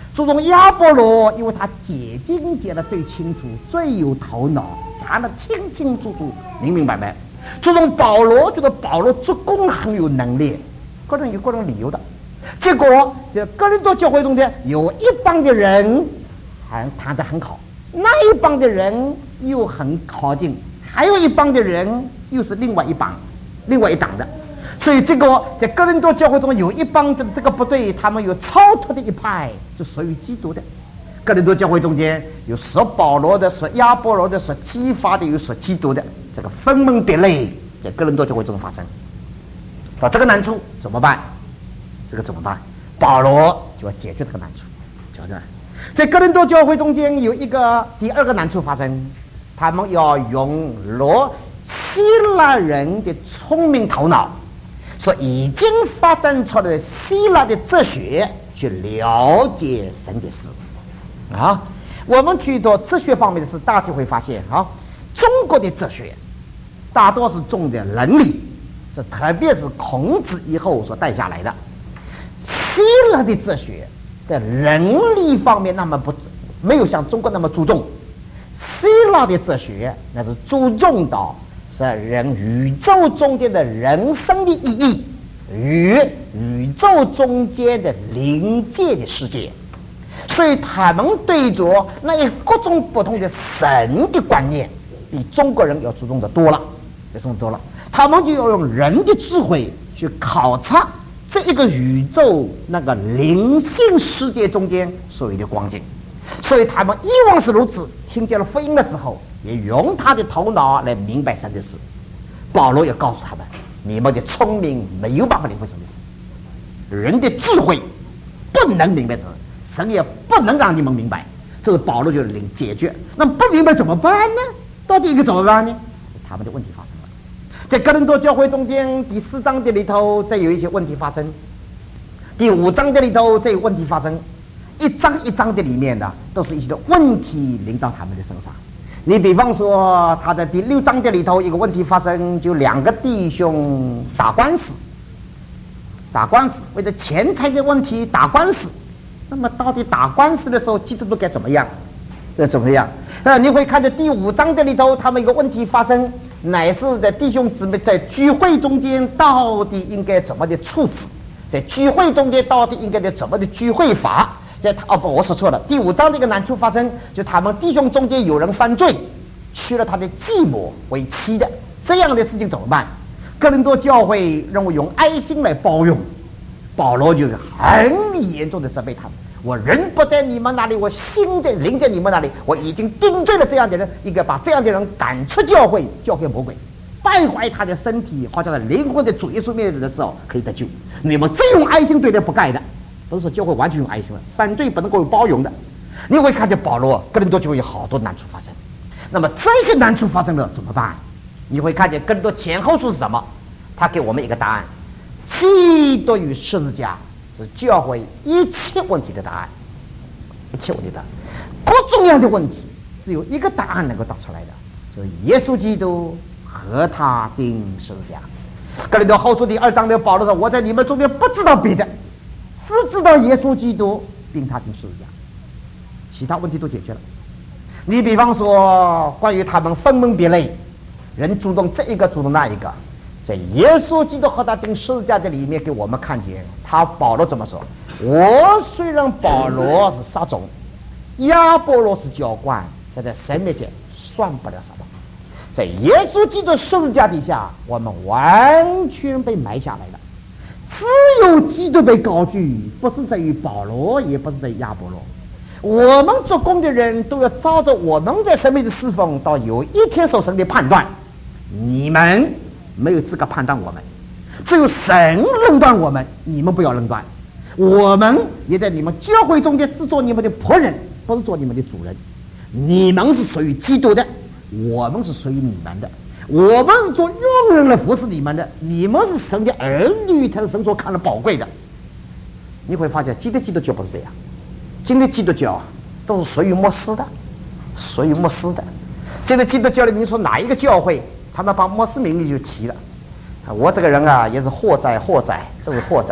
注重亚波罗，因为他解经解得最清楚，最有头脑，谈得清清楚楚，明明白白。注重保罗，觉得保罗做工很有能力，个人有个人理由的。结果这哥林多教会中间有一帮的人还谈得很好，那一帮的人又很靠近，还有一帮的人又是另外一帮另外一党的。所以这个在哥林多教会中有一帮觉得这个不对，他们有超脱的一派是属于基督的。哥林多教会中间有说保罗的，说亚波罗的，说基法的，有说基督的，这个分门别类在哥林多教会中发生。到这个难处怎么办？这个怎么办？保罗就要解决这个难处，晓得吗？在哥林多教会中间有一个第二个难处发生，他们要用罗希腊人的聪明头脑，说已经发展出来的希腊的哲学去了解神的事啊。我们去做哲学方面的事，大体会发现啊，中国的哲学大多是重在伦理，这特别是孔子以后所带下来的。希腊的哲学在伦理方面那么不没有像中国那么注重，希腊的哲学那是注重到是人宇宙中间的人生的意义与宇宙中间的灵界的世界，所以他们对着那些各种不同的神的观念比中国人要注重的多了，要注重多了。他们就要用人的智慧去考察这一个宇宙那个灵性世界中间所有的光景，所以他们以往是如此，听见了福音了之后，也用他的头脑来明白神的事。保罗也告诉他们，你们的聪明没有办法领会神的事，人的智慧不能明白神，神也不能让你们明白。这是保罗就领解决。那么不明白怎么办呢？到底应该怎么办呢？他们的问题发生了。在哥林多教会中间第四章的里头，再有一些问题发生；第五章的里头，再有问题发生。一章一章的里面呢，都是一些的问题临到他们的身上。你比方说，他在第六章的里头，一个问题发生，就两个弟兄打官司，打官司为了钱财的问题打官司。那么到底打官司的时候，基督徒该怎么样？该怎么样？呃，你会看到第五章的里头，他们一个问题发生，乃是在弟兄姊妹在聚会中间到底应该怎么的处置，在聚会中间到底应该的怎么的聚会法。在他哦不，我说错了。第五章这个难处发生，就他们弟兄中间有人犯罪，娶了他的继母为妻的，这样的事情怎么办？哥林多教会认为用爱心来包容，保罗就很严重的责备他们。我人不在你们那里，我心在灵在你们那里，我已经定罪了这样的人，应该把这样的人赶出教会，交给魔鬼，败坏他的身体，好像在灵魂的主耶稣面前的时候可以得救。你们真用爱心对待不该的。不是说教会完全用爱心了，犯罪不能够有包容的。你会看见保罗哥林多就会有好多难处发生。那么这些难处发生了怎么办？你会看见哥林多前后书是什么？他给我们一个答案：基督与十字架是教会一切问题的答案。一切问题的答案，各种样的问题，只有一个答案能够答出来的，就是耶稣基督和他钉十字架。哥林多后书第二章的保罗说：“我在你们中间不知道别的。”只知道耶稣基督并他钉十字架，其他问题都解决了。你比方说，关于他们分门别类，人主动这一个，主动那一个，在耶稣基督和他钉十字架的里面，给我们看见他保罗怎么说：我虽然保罗是撒种，亚波罗是浇灌，但在神面前算不了什么。在耶稣基督十字架底下，我们完全被埋下来了。只有基督被高举，不是在于保罗，也不是在于亚波罗。我们做工的人都要照着我们在神面的侍奉，到有一天受神的判断。你们没有资格判断我们，只有神论断我们，你们不要论断。我们也在你们教会中间只做你们的仆人，不是做你们的主人。你们是属于基督的，我们是属于你们的。我们是做佣人来服侍你们的，你们是神的儿女，才是神所看得宝贵的。你会发现今天基督教不是这样，今天基督教都是属于牧师的，属于牧师的。现在基督教里面说哪一个教会，他们把牧师名利就提了。我这个人啊也是祸灾祸灾，这是祸灾。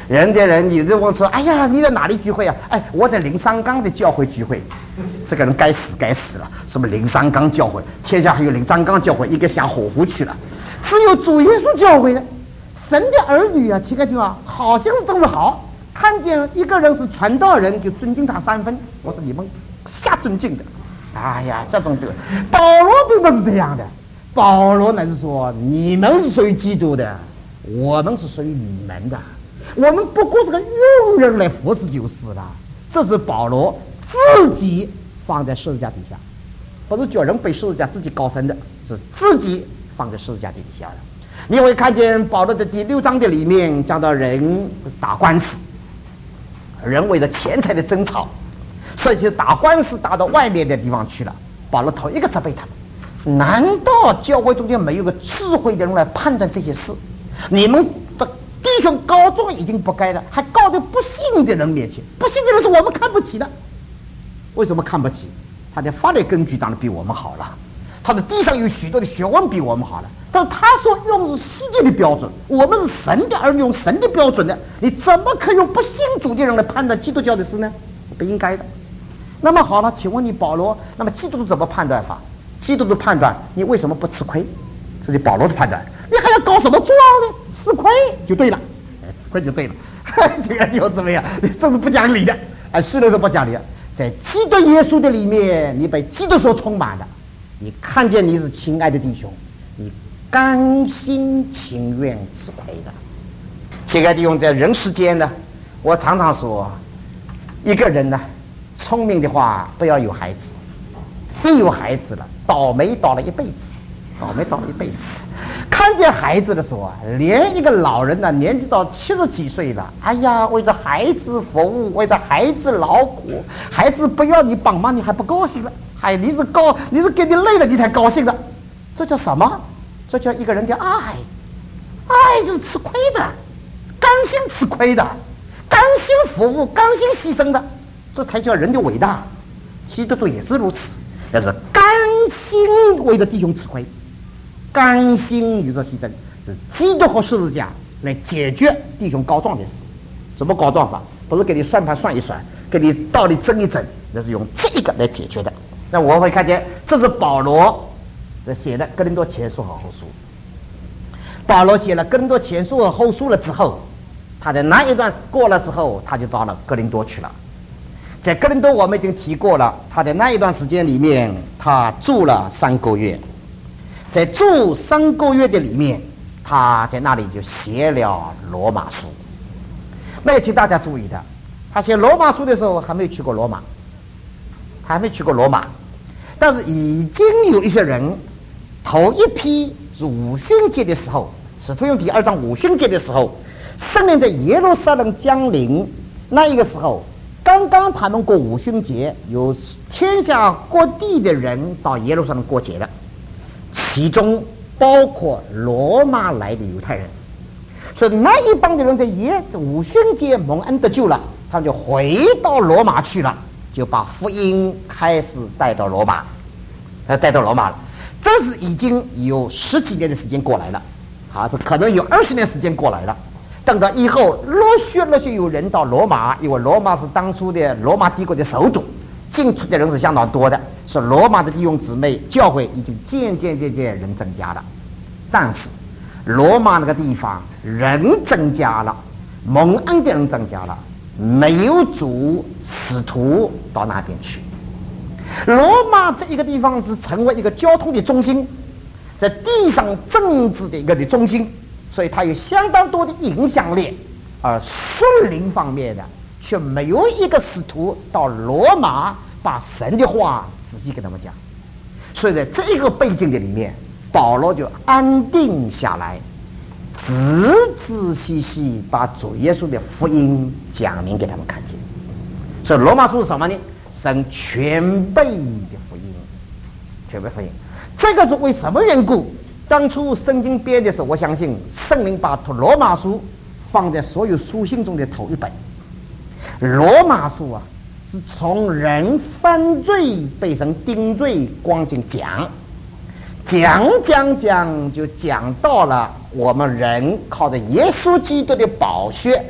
人家人有人问说：“哎呀，你在哪里聚会啊？”哎，我在灵山岗的教会聚会。这个人该死该死了！什么灵山岗教会？天下还有灵山岗教会，一个下火湖去了。只有主耶稣教会的神的儿女啊，亲爱的啊，好像是真是好。看见一个人是传道人，就尊敬他三分。我说你们瞎尊敬的。哎呀，这种这个保罗并不是这样的。保罗乃是说，你们是属于基督的，我们是属于你们的。我们不过是个用人来服侍就是了。这是保罗自己放在十字架底下，不是叫人背十字架自己高升的，是自己放在十字架底下的。你会看见保罗的第六章的里面讲到人打官司，人为了钱财的争吵，所以就打官司打到外面的地方去了。保罗头一个责备他们：难道教会中间没有个智慧的人来判断这些事？你们的弟兄告状已经不该了，还告在不信的人面前。不信的人是我们看不起的。为什么看不起？他的法律根据当然比我们好了，他的地上有许多的学问比我们好了，但是他所用的是世界的标准，我们是神的儿女，用神的标准的，你怎么可以用不信主的人来判断基督教的事呢？不应该的。那么好了，请问你保罗，那么基督徒怎么判断法？基督徒判断你为什么不吃亏？这是保罗的判断。你还要搞什么状呢？吃亏就对了，哎，吃亏就对了。这个又怎么样？这是不讲理的，哎，是的是不讲理的。在基督耶稣的里面，你被基督所充满的，你看见你是亲爱的弟兄，你甘心情愿吃亏的。亲爱的弟兄，在人世间呢，我常常说，一个人呢，聪明的话不要有孩子，一有孩子了，倒霉倒了一辈子，倒霉倒了一辈子。看见孩子的时候啊，连一个老人呢，年纪到七十几岁了，哎呀，为着孩子服务，为着孩子劳苦，孩子不要你帮忙，你还不高兴了？哎，你是高，你是给你累了，你才高兴的。这叫什么？这叫一个人的爱。爱就是吃亏的，甘心吃亏的，甘心服务，甘心牺牲的，这才叫人的伟大。基督徒也是如此，但是甘心为着弟兄吃亏。甘心与这牺牲，是基督和十字架来解决弟兄告状的事。怎么告状法？不是给你算盘算一算，给你道理争一争，那是用这一个来解决的。那我会看见，这是保罗写的《哥林多前书》和后书。保罗写了《哥林多前书》和后书了之后，他的那一段过了之后，他就到了哥林多去了。在哥林多我们已经提过了，他的那一段时间里面，他住了三个月。在住三个月的里面，他在那里就写了罗马书。那也请大家注意的，他写罗马书的时候还没有去过罗马，还没去过罗马，但是已经有一些人，头一批五旬节的时候，使徒行第二章五旬节的时候，圣灵在耶路撒冷降临，那一个时候，刚刚他们过五旬节，有天下各地的人到耶路撒冷过节的。其中包括罗马来的犹太人，所以那一帮的人在耶五旬节蒙恩得救了，他们就回到罗马去了，就把福音开始带到罗马，呃，带到罗马了。这是已经有十几年的时间过来了，啊，这可能有二十年时间过来了。等到以后陆续陆续有人到罗马，因为罗马是当初的罗马帝国的首都，进出的人是相当多的。是罗马的弟兄姊妹教会已经渐渐渐渐人增加了，但是罗马那个地方人增加了，蒙恩的人增加了，没有主使徒到那边去。罗马这一个地方是成为一个交通的中心，在地上政治的一个的中心，所以它有相当多的影响力，而顺灵方面的却没有一个使徒到罗马把神的话仔细跟他们讲。所以在这一个背景的里面，保罗就安定下来，仔仔细细把主耶稣的福音讲明给他们看见。所以罗马书是什么呢？神全备的福音，全备福音。这个是为什么缘故？当初圣经编的时候，我相信圣灵把罗马书放在所有书信中的头一本。罗马书啊，是从人犯罪被神定罪光景讲，讲讲讲就讲到了我们人靠着耶稣基督的宝血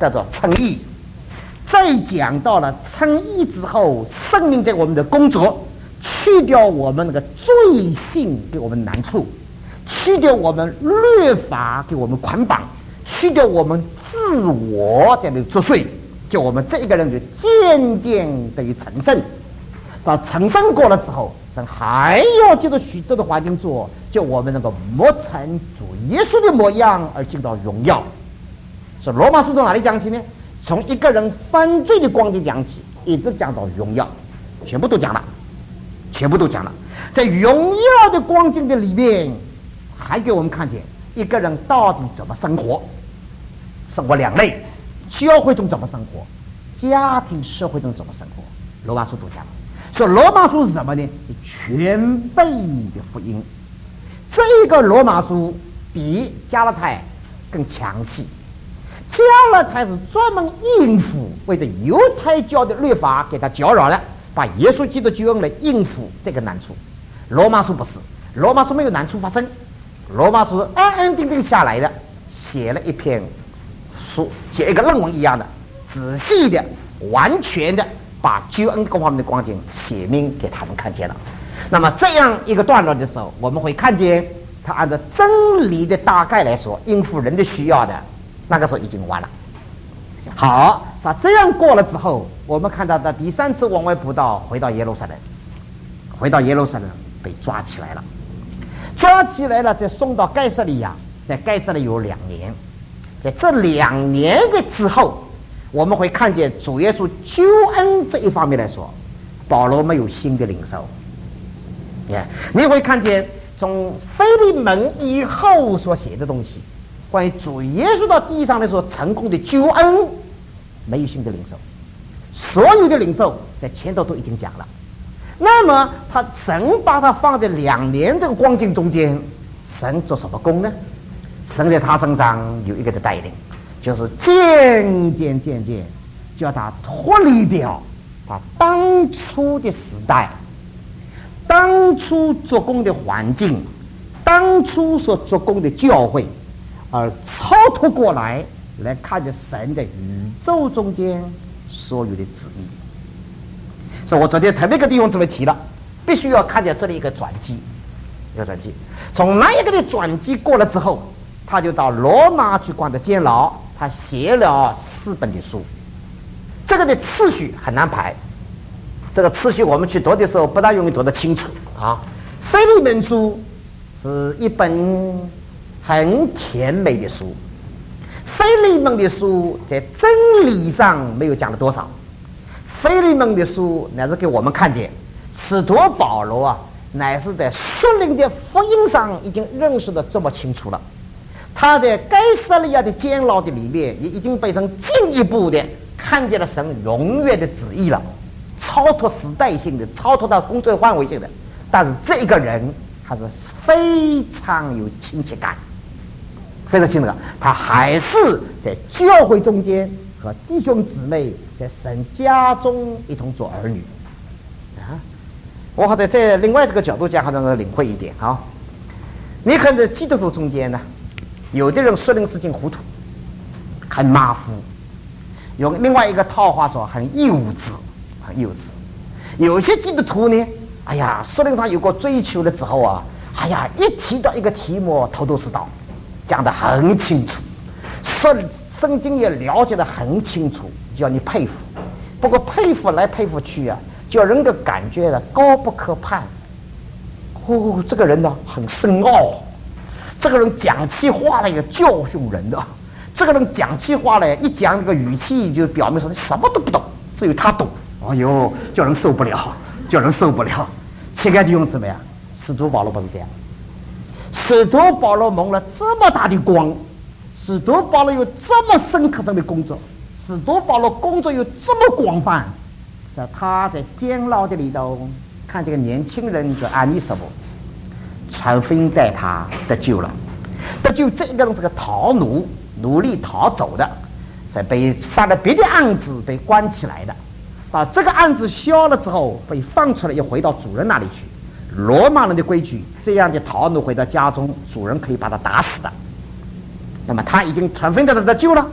叫做称义。再讲到了称义之后，圣灵在我们的工作，去掉我们那个罪性给我们难处，去掉我们律法给我们捆绑，去掉我们自我这样的作祟，就我们这一个人就渐渐的于成圣。到成圣过了之后，神还要借着许多的环境做，就我们能够磨成主耶稣的模样而进到荣耀。所以罗马书从哪里讲起呢？从一个人犯罪的光景讲起，一直讲到荣耀，全部都讲了，全部都讲了。在荣耀的光景的里面，还给我们看见一个人到底怎么生活。生活两类，教会中怎么生活，家庭社会中怎么生活，罗马书都讲了。所以罗马书是什么呢？是全备的福音。这个罗马书比加拉太更详细。加拉太是专门应付为着犹太教的律法给他搅扰了，把耶稣基督救恩来应付这个难处。罗马书不是，罗马书没有难处发生，罗马书安安定定下来的，写了一篇书，写一个论文一样的，仔细的、完全的把救恩各方面的光景写明给他们看见了。那么这样一个段落的时候，我们会看见他按照真理的大概来说，应付人的需要的，那个时候已经完了。好，他这样过了之后，我们看到他第三次往外布道，回到耶路撒冷，回到耶路撒冷被抓起来了，抓起来了，再送到盖撒利亚，在盖撒利亚有两年。在这两年的之后，我们会看见主耶稣救恩这一方面来说，保罗没有新的领受。Yeah, 你会看见从腓利门以后所写的东西，关于主耶稣到地上的时候成功的救恩，没有新的领受。所有的领受在前头都已经讲了。那么他神把他放在两年这个光景中间，神做什么工呢？神在他身上有一个的带领，就是渐渐渐渐叫他脱离掉他当初的时代，当初做工的环境，当初所做工的教会，而超脱过来，来看着神在宇宙中间所有的旨意。所以我昨天特别跟弟兄姊妹提了，必须要看见这里一个转机，一个转机。从那一个的转机过了之后，他就到罗马去关的监牢，他写了四本的书。这个的次序很难排，这个次序我们去读的时候不大容易读得清楚啊。腓利门书是一本很甜美的书，腓利门的书在真理上没有讲了多少。腓利门的书乃是给我们看见使徒保罗啊，乃是在属灵的福音上已经认识的这么清楚了。他在该撒利亚的监牢的里面，也已经被神进一步的看见了神永远的旨意了，超脱时代性的，超脱到工作范围性的。但是这一个人他是非常有亲切感，非常亲切感。他还是在教会中间和弟兄姊妹在神家中一同做儿女啊。我好在在另外这个角度讲，好像领会一点啊。你看在基督徒中间呢，有的人说灵事情糊涂，很马虎，用另外一个套话说很幼稚，很幼稚。有些基督徒呢，哎呀，说灵上有过追求了之后啊，哎呀，一提到一个题目头头是道，讲得很清楚，说圣经也了解得很清楚，叫你佩服。不过佩服来佩服去啊，叫人的感觉呢高不可攀。哦，这个人呢很深奥。这个人讲起话来也教训人的，这个人讲起话来一讲这个语气就表明说你什么都不懂，只有他懂。哎呦，叫人受不了，叫人受不了。亲爱的弟兄姊妹啊，使徒保罗不是这样。使徒保罗蒙了这么大的光，使徒保罗有这么深刻上的工作，使徒保罗工作有这么广泛。他在监牢的里头看这个年轻人叫安尼什么，传福音带他得救了。得救这个人是个逃奴，努力逃走的，在被犯了别的案子被关起来的。把这个案子消了之后被放出来，又回到主人那里去。罗马人的规矩，这样的逃奴回到家中，主人可以把他打死的。那么他已经传福音带他得救了，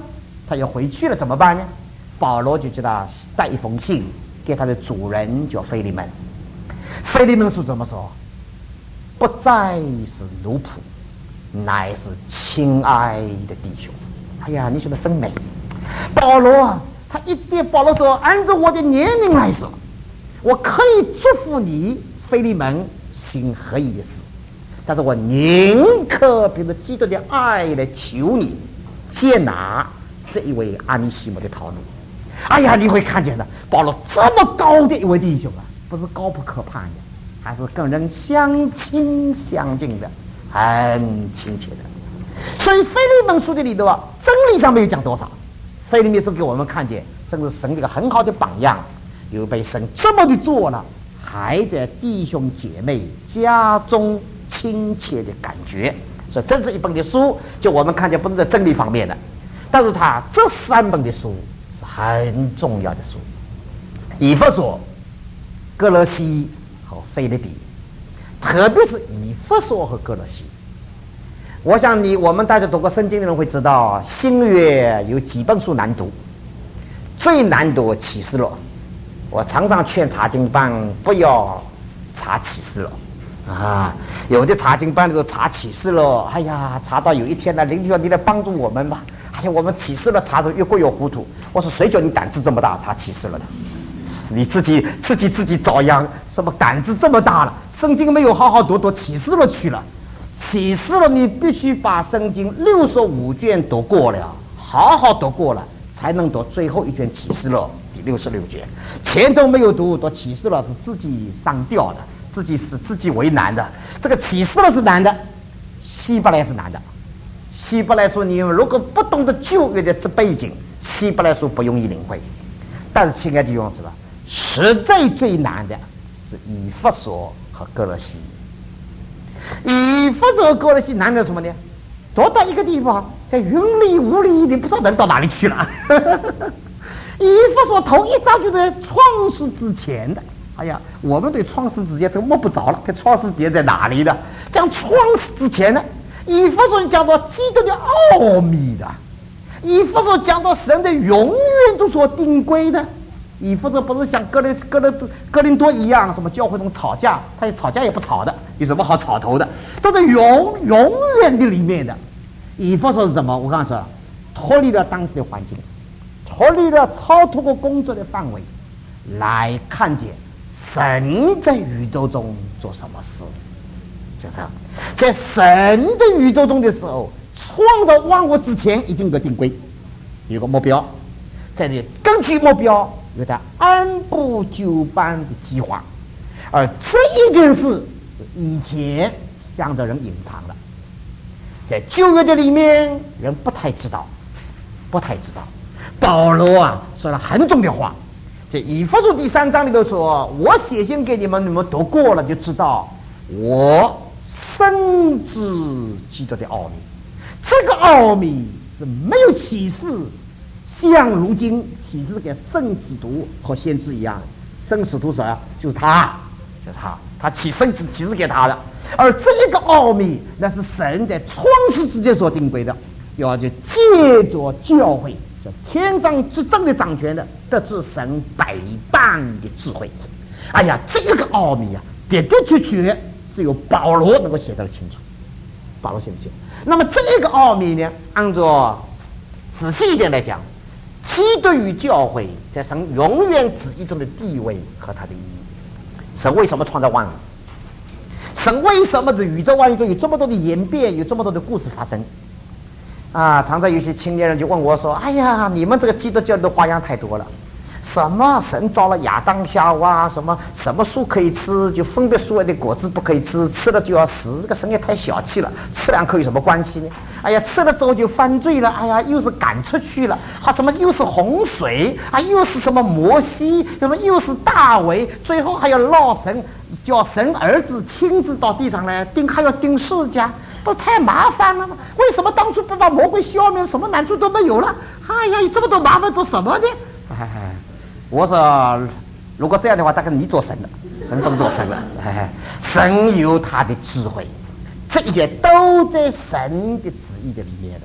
他要回去了怎么办呢？保罗就叫他带一封信给他的主人叫腓利门。腓利门书怎么说？不再是奴仆，乃是亲爱的弟兄。哎呀，你说的真美。保罗啊，他一点保罗说，按照我的年龄来说，我可以祝福你腓利门行合宜的事，但是我宁可凭着基督的爱来求你接纳这一位阿尼西姆的逃奴。哎呀，你会看见的，保罗这么高的一位弟兄啊，不是高不可攀的，还是跟人相亲相近的，很亲切的。所以腓利门书的里头啊，真理上没有讲多少，腓利门书给我们看见，真是神一个很好的榜样，有被神这么的做了，还在弟兄姐妹家中亲切的感觉。所以这是一本的书，就我们看见不是在真理方面的，但是他这三本的书是很重要的书，以弗所、歌罗西和腓立比，特别是以弗所和歌罗西。我想你我们大家读过圣经的人会知道，新约有几本书难读，最难读启示录。我常常劝查经班不要查启示录啊，有的查经班里头查启示录，哎呀，查到有一天呢，灵弟兄你来帮助我们吧，哎呀，我们启示录查得越过越糊涂。我说谁叫你胆子这么大查启示录的？你自己自己自己遭殃，什么胆子这么大了？圣经没有好好读，读启示录去了。启示录你必须把圣经六十五卷读过了，好好读过了，才能读最后一卷启示录第六十六卷。前头没有读，读启示录是自己上吊的，自己是自己为难的。这个启示录是难的，希伯来是难的。希伯来书你如果不懂得旧约的这背景，希伯来书不容易领会。但是亲爱的弟兄姊妹，实在最难的是以弗所和歌罗西。以弗所和歌罗西难在什么呢？读到一个地方，在云里雾里，你不知道人到哪里去了。以弗所头一章就在创世之前的。哎呀，我们对创世之前这个摸不着了，这创世之前在哪里的？讲创世之前呢，以弗所讲到基督的奥秘的，以弗所讲到神的永远都所定规的。以弗所不是像哥林哥林哥林多一样，什么教会中吵架，他也吵架也不吵的，有什么好吵头的？都是永永远的里面的。以弗所是什么？我刚才说，脱离了当时的环境，脱离了超脱过工作的范围，来看见神在宇宙中做什么事。就这样，在神的宇宙中的时候，创造万物之前已经有个定规，有个目标，在这根据目标有他按部就班的计划，而这一件事是以前向着人隐藏的，在旧约的里面人不太知道，不太知道。保罗啊说了很重的话，在以弗所第三章里头说，我写信给你们，你们读过了就知道，我深知基督的奥秘。这个奥秘是没有启示，像如今启示给圣使徒和先知一样的。圣使徒谁啊？就是他，就是他，他启圣旨启示给他的。而这一个奥秘，那是神在创世之间所定规的，要就借着教会，叫天上之正的掌权的，得知神百般的智慧。哎呀，这一个奥秘啊，的的确确只有保罗能够写得清楚。保罗写不清。那么这一个奥秘呢，按照仔细一点来讲，基督与教会在神永远旨意中的地位和它的意义。神为什么创造万物？神为什么这宇宙万物中有这么多的演变，有这么多的故事发生？啊，常常有些青年人就问我说：“哎呀，你们这个基督教的花样太多了。什么神造了亚当夏娃，什么什么树可以吃，就分别树外的果子不可以吃，吃了就要死。这个神也太小气了，吃两口有什么关系呢？哎呀，吃了之后就犯罪了，哎呀，又是赶出去了，还什么又是洪水，啊，又是什么摩西，什么又是大卫，最后还要闹神，叫神儿子亲自到地上来钉，还要钉十字架。不太麻烦了吗？为什么当初不把魔鬼消灭，什么难处都没有了？哎呀，有这么多麻烦做什么呢？哎哎，我说，如果这样的话，大概你做神了，神不做神了。哎，神有他的智慧，这一切都在神的旨意的里面的。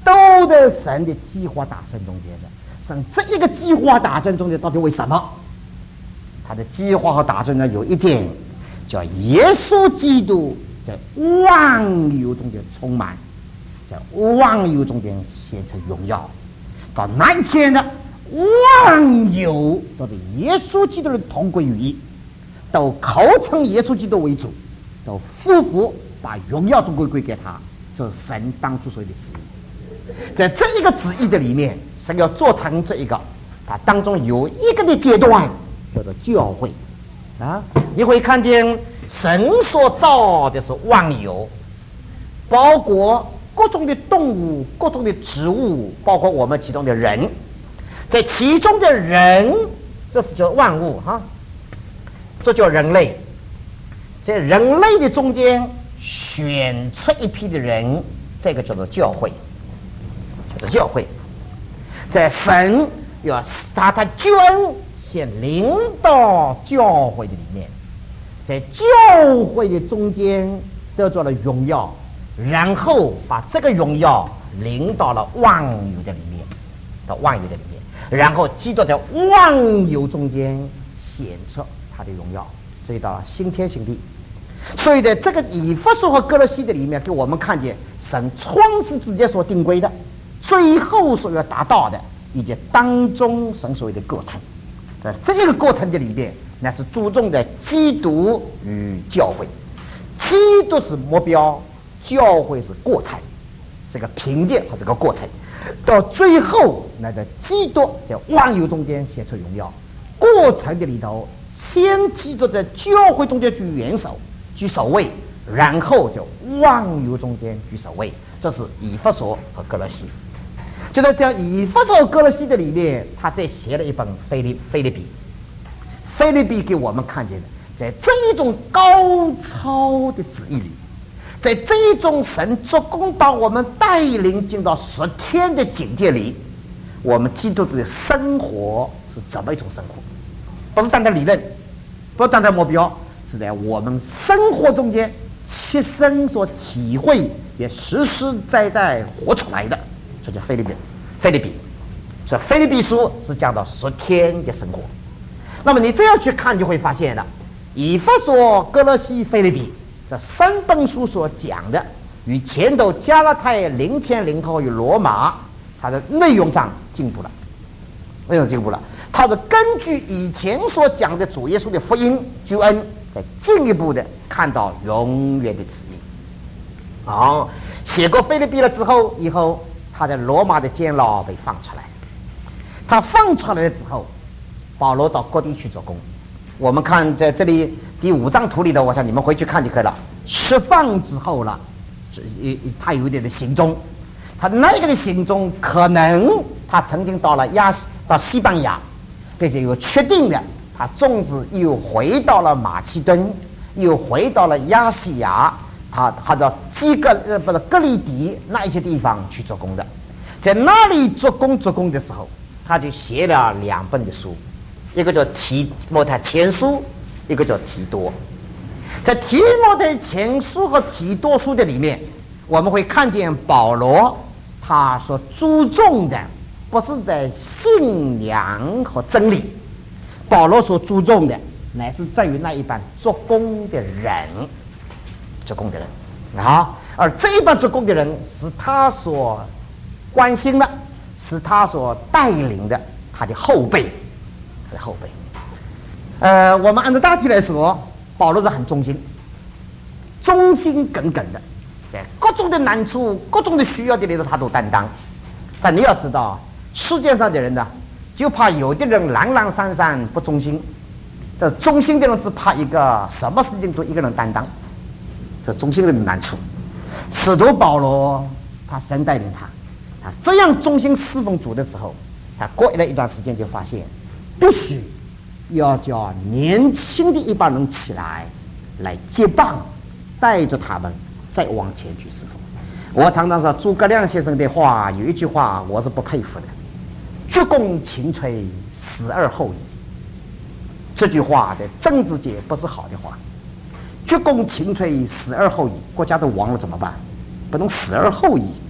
都在神的计划打算中间的。神这一个计划打算中间到底为什么？他的计划和打算呢，有一点叫耶稣基督在万有中间充满，在万有中间显出荣耀。到那一天呢，万有都被耶稣基督的同归于一，都口称耶稣基督为主，都夫妇把荣耀总归归给他。这是神当初所有的旨意。在这一个旨意的里面，神要做成这一个，它当中有一个的阶段叫做教会啊。你会看见神所造的是万有，包括各种的动物、各种的植物，包括我们其中的人。在其中的人，这是叫万物哈，这叫人类。在人类的中间选出一批的人，这个叫做教会，叫做教会。在神要把他救恩先领到教会的里面，在教会的中间得到了荣耀，然后把这个荣耀领到了万有的里面，到万有的里面，然后基督在万有中间显出他的荣耀，所以到了新天新地。所以在这个以弗所和歌罗西的里面，给我们看见神创世之间所定规的，最后所要达到的，以及当中神所谓的过程。在这一个过程的里面，那是注重在基督与教会，基督是目标，教会是过程，这个凭借和这个过程，到最后那个基督在万有中间显出荣耀。过程的里头，先基督在教会中间居元首，居首位，然后就万有中间居首位。这是以弗所和歌罗西。就在这样以弗所和歌罗西的里面，他再写了一本腓立腓立比。腓立比给我们看见的，在这一种高超的旨意里，在这一种神做工把我们带领进到十天的境界里，我们基督徒的生活是怎么一种生活？不是单单理论，不是单单目标，是在我们生活中间切身所体会，也实实在在活出来的。这叫腓立比，腓立比，所以腓立比书是讲到十天的生活。那么你这样去看，就会发现了，以弗所、歌罗西、腓立比这三本书所讲的，与前头加拉太、零天零后与罗马，它的内容上进步了，内容进步了。它是根据以前所讲的主耶稣的福音救恩，再进一步的看到永远的旨意。好，写过腓立比了之后，以后他在罗马的监牢被放出来。他放出来之后，保罗到各地去做工。我们看在这里第五张图里头，我想你们回去看就可以了。释放之后了，他有一点的行踪，他那个的行踪可能他曾经到了亚到西班牙，并且有确定的，他纵使又回到了马其顿，又回到了亚细亚，他他到基格呃不是格里迪那一些地方去做工的。在那里做工做工的时候，他就写了两本的书，一个叫提摩太前书，一个叫提多。在提摩太前书和提多书的里面，我们会看见保罗他所注重的不是在信仰和真理，保罗所注重的乃是在于那一般做工的人，做工的人啊，而这一般做工的人是他所关心的，是他所带领的，他的后辈，他的后辈。呃，我们按照大体来说，保罗是很忠心，忠心耿耿的，在各种的难处、各种的需要的里头，他都担当。但你要知道，世界上的人呢，就怕有的人懒懒散散不忠心，这忠心的人只怕一个什么事情都一个人担当，这忠心的难处。使徒保罗，他神带领他。他这样忠心侍奉主的时候，他过了一段时间就发现，必须要叫年轻的一帮人起来，来接棒，带着他们再往前去侍奉。我常常说诸葛亮先生的话，有一句话我是不佩服的：鞠躬尽瘁，死而后已。这句话在政治界不是好的话。鞠躬尽瘁，死而后已，国家都亡了怎么办？不能死而后已。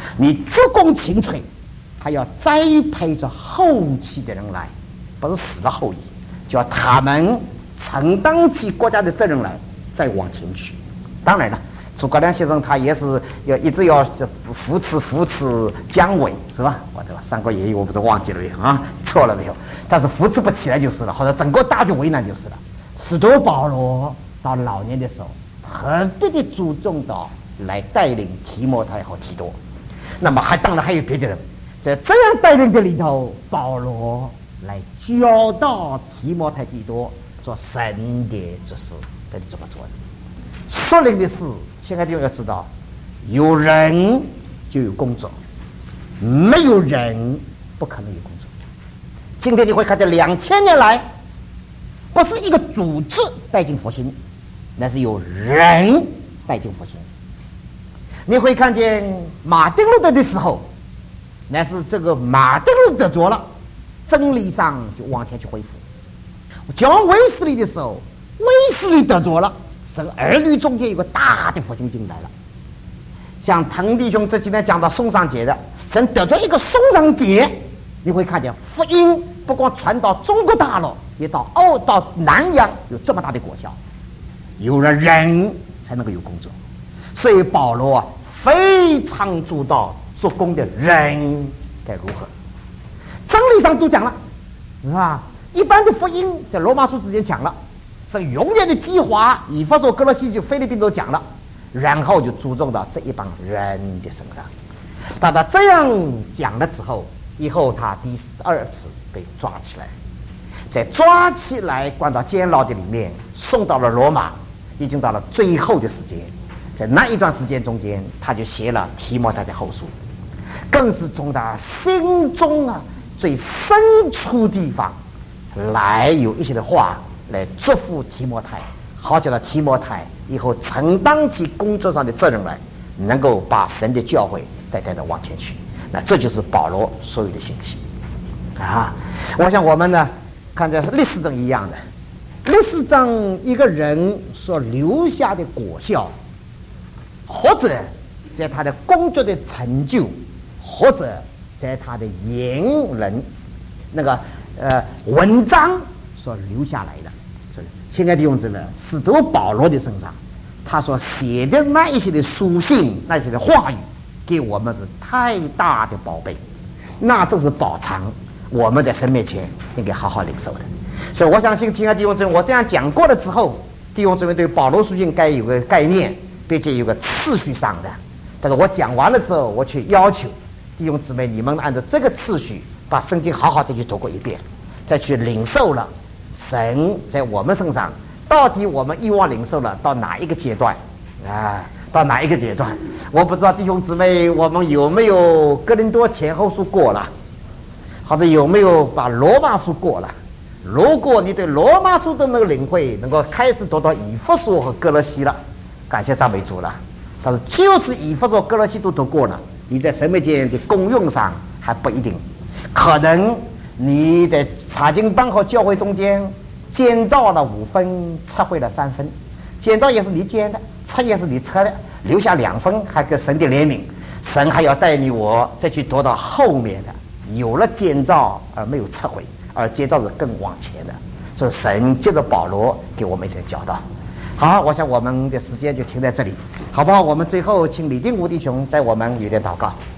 你鞠躬尽瘁，还要栽培着后期的人来，不是死了后裔，叫他们承担起国家的责任来，再往前去。当然了，诸葛亮先生他也是要一直要扶持扶持姜维，是吧？我这个《三国演义》我不是忘记了没有啊？错了没有？但是扶持不起来就是了，或者整个大局为难就是了。使徒保罗到老年的时候，特别的注重到来带领提摩太和提多。那么还当然还有别的人，在这样带领的里头，保罗来教导提摩太提多做神的之事，这是怎么做的？属灵的事，亲爱的弟兄要知道，有人就有工作，没有人不可能有工作。今天你会看见两千年来，不是一个组织带进复兴，那是有人带进复兴。你会看见马丁路德的时候，那是这个马丁路德得着了，真理上就往前去恢复。讲卫斯理的时候，卫斯理得着了，神儿女中间有个大的复兴进来了。像滕弟兄这几天讲到宋尚节的，神得着一个宋尚节，你会看见福音不光传到中国大陆，也到欧到南洋有这么大的果效。有了人才能够有工作，所以保罗啊非常注到做工的人该如何。真理上都讲了，是吧？一般的福音在罗马书之前讲了，是永远的计划，以弗所、哥罗西就菲律宾都讲了，然后就注重到这一帮人的身上。当他这样讲了之后，以后他第二次被抓起来，在抓起来关到监牢的里面，送到了罗马，已经到了最后的时间。在那一段时间中间，他就写了提摩太的后书，更是从他心中啊最深处地方来有一些的话来祝福提摩太，好叫他提摩太以后承担起工作上的责任来，能够把神的教诲带带着往前去。那这就是保罗所有的信息啊！我想我们呢，看在历史上一样的，历史上一个人所留下的果效，或者在他的工作的成就，或者在他的言人那个呃文章所留下来的。所以亲爱的弟兄姊妹，使徒保罗的身上，他所写的那一些的书信，那些的话语，给我们是太大的宝贝，那正是宝藏，我们在神面前应该好好领受的。所以我相信亲爱的弟兄姊妹，我这样讲过了之后，弟兄姊妹对保罗书信该有个概念，并且有个次序上的。但是我讲完了之后，我却要求弟兄姊妹，你们按照这个次序把圣经好好再去读过一遍，再去领受了神在我们身上到底我们欲望领受了到哪一个阶段啊？到哪一个阶段？我不知道弟兄姊妹，我们有没有哥林多前后书过了，或者有没有把罗马书过了？如果你对罗马书的那个领会能够开始读到以弗所和哥罗西了，感谢赞美主了。但是就是以弗所、哥罗西都读过了，你在神面前的功用上还不一定，可能你在查经班和教会中间建造了五分，测绘了三分，建造也是你建的，测也是你测的，留下两分，还给神的怜悯，神还要带你我再去读到后面的，有了建造而没有测绘，而建造是更往前的，这是神借着保罗给我们一点教导。好，我想我们的时间就停在这里，好不好？我们最后请李定武弟兄带我们有点祷告。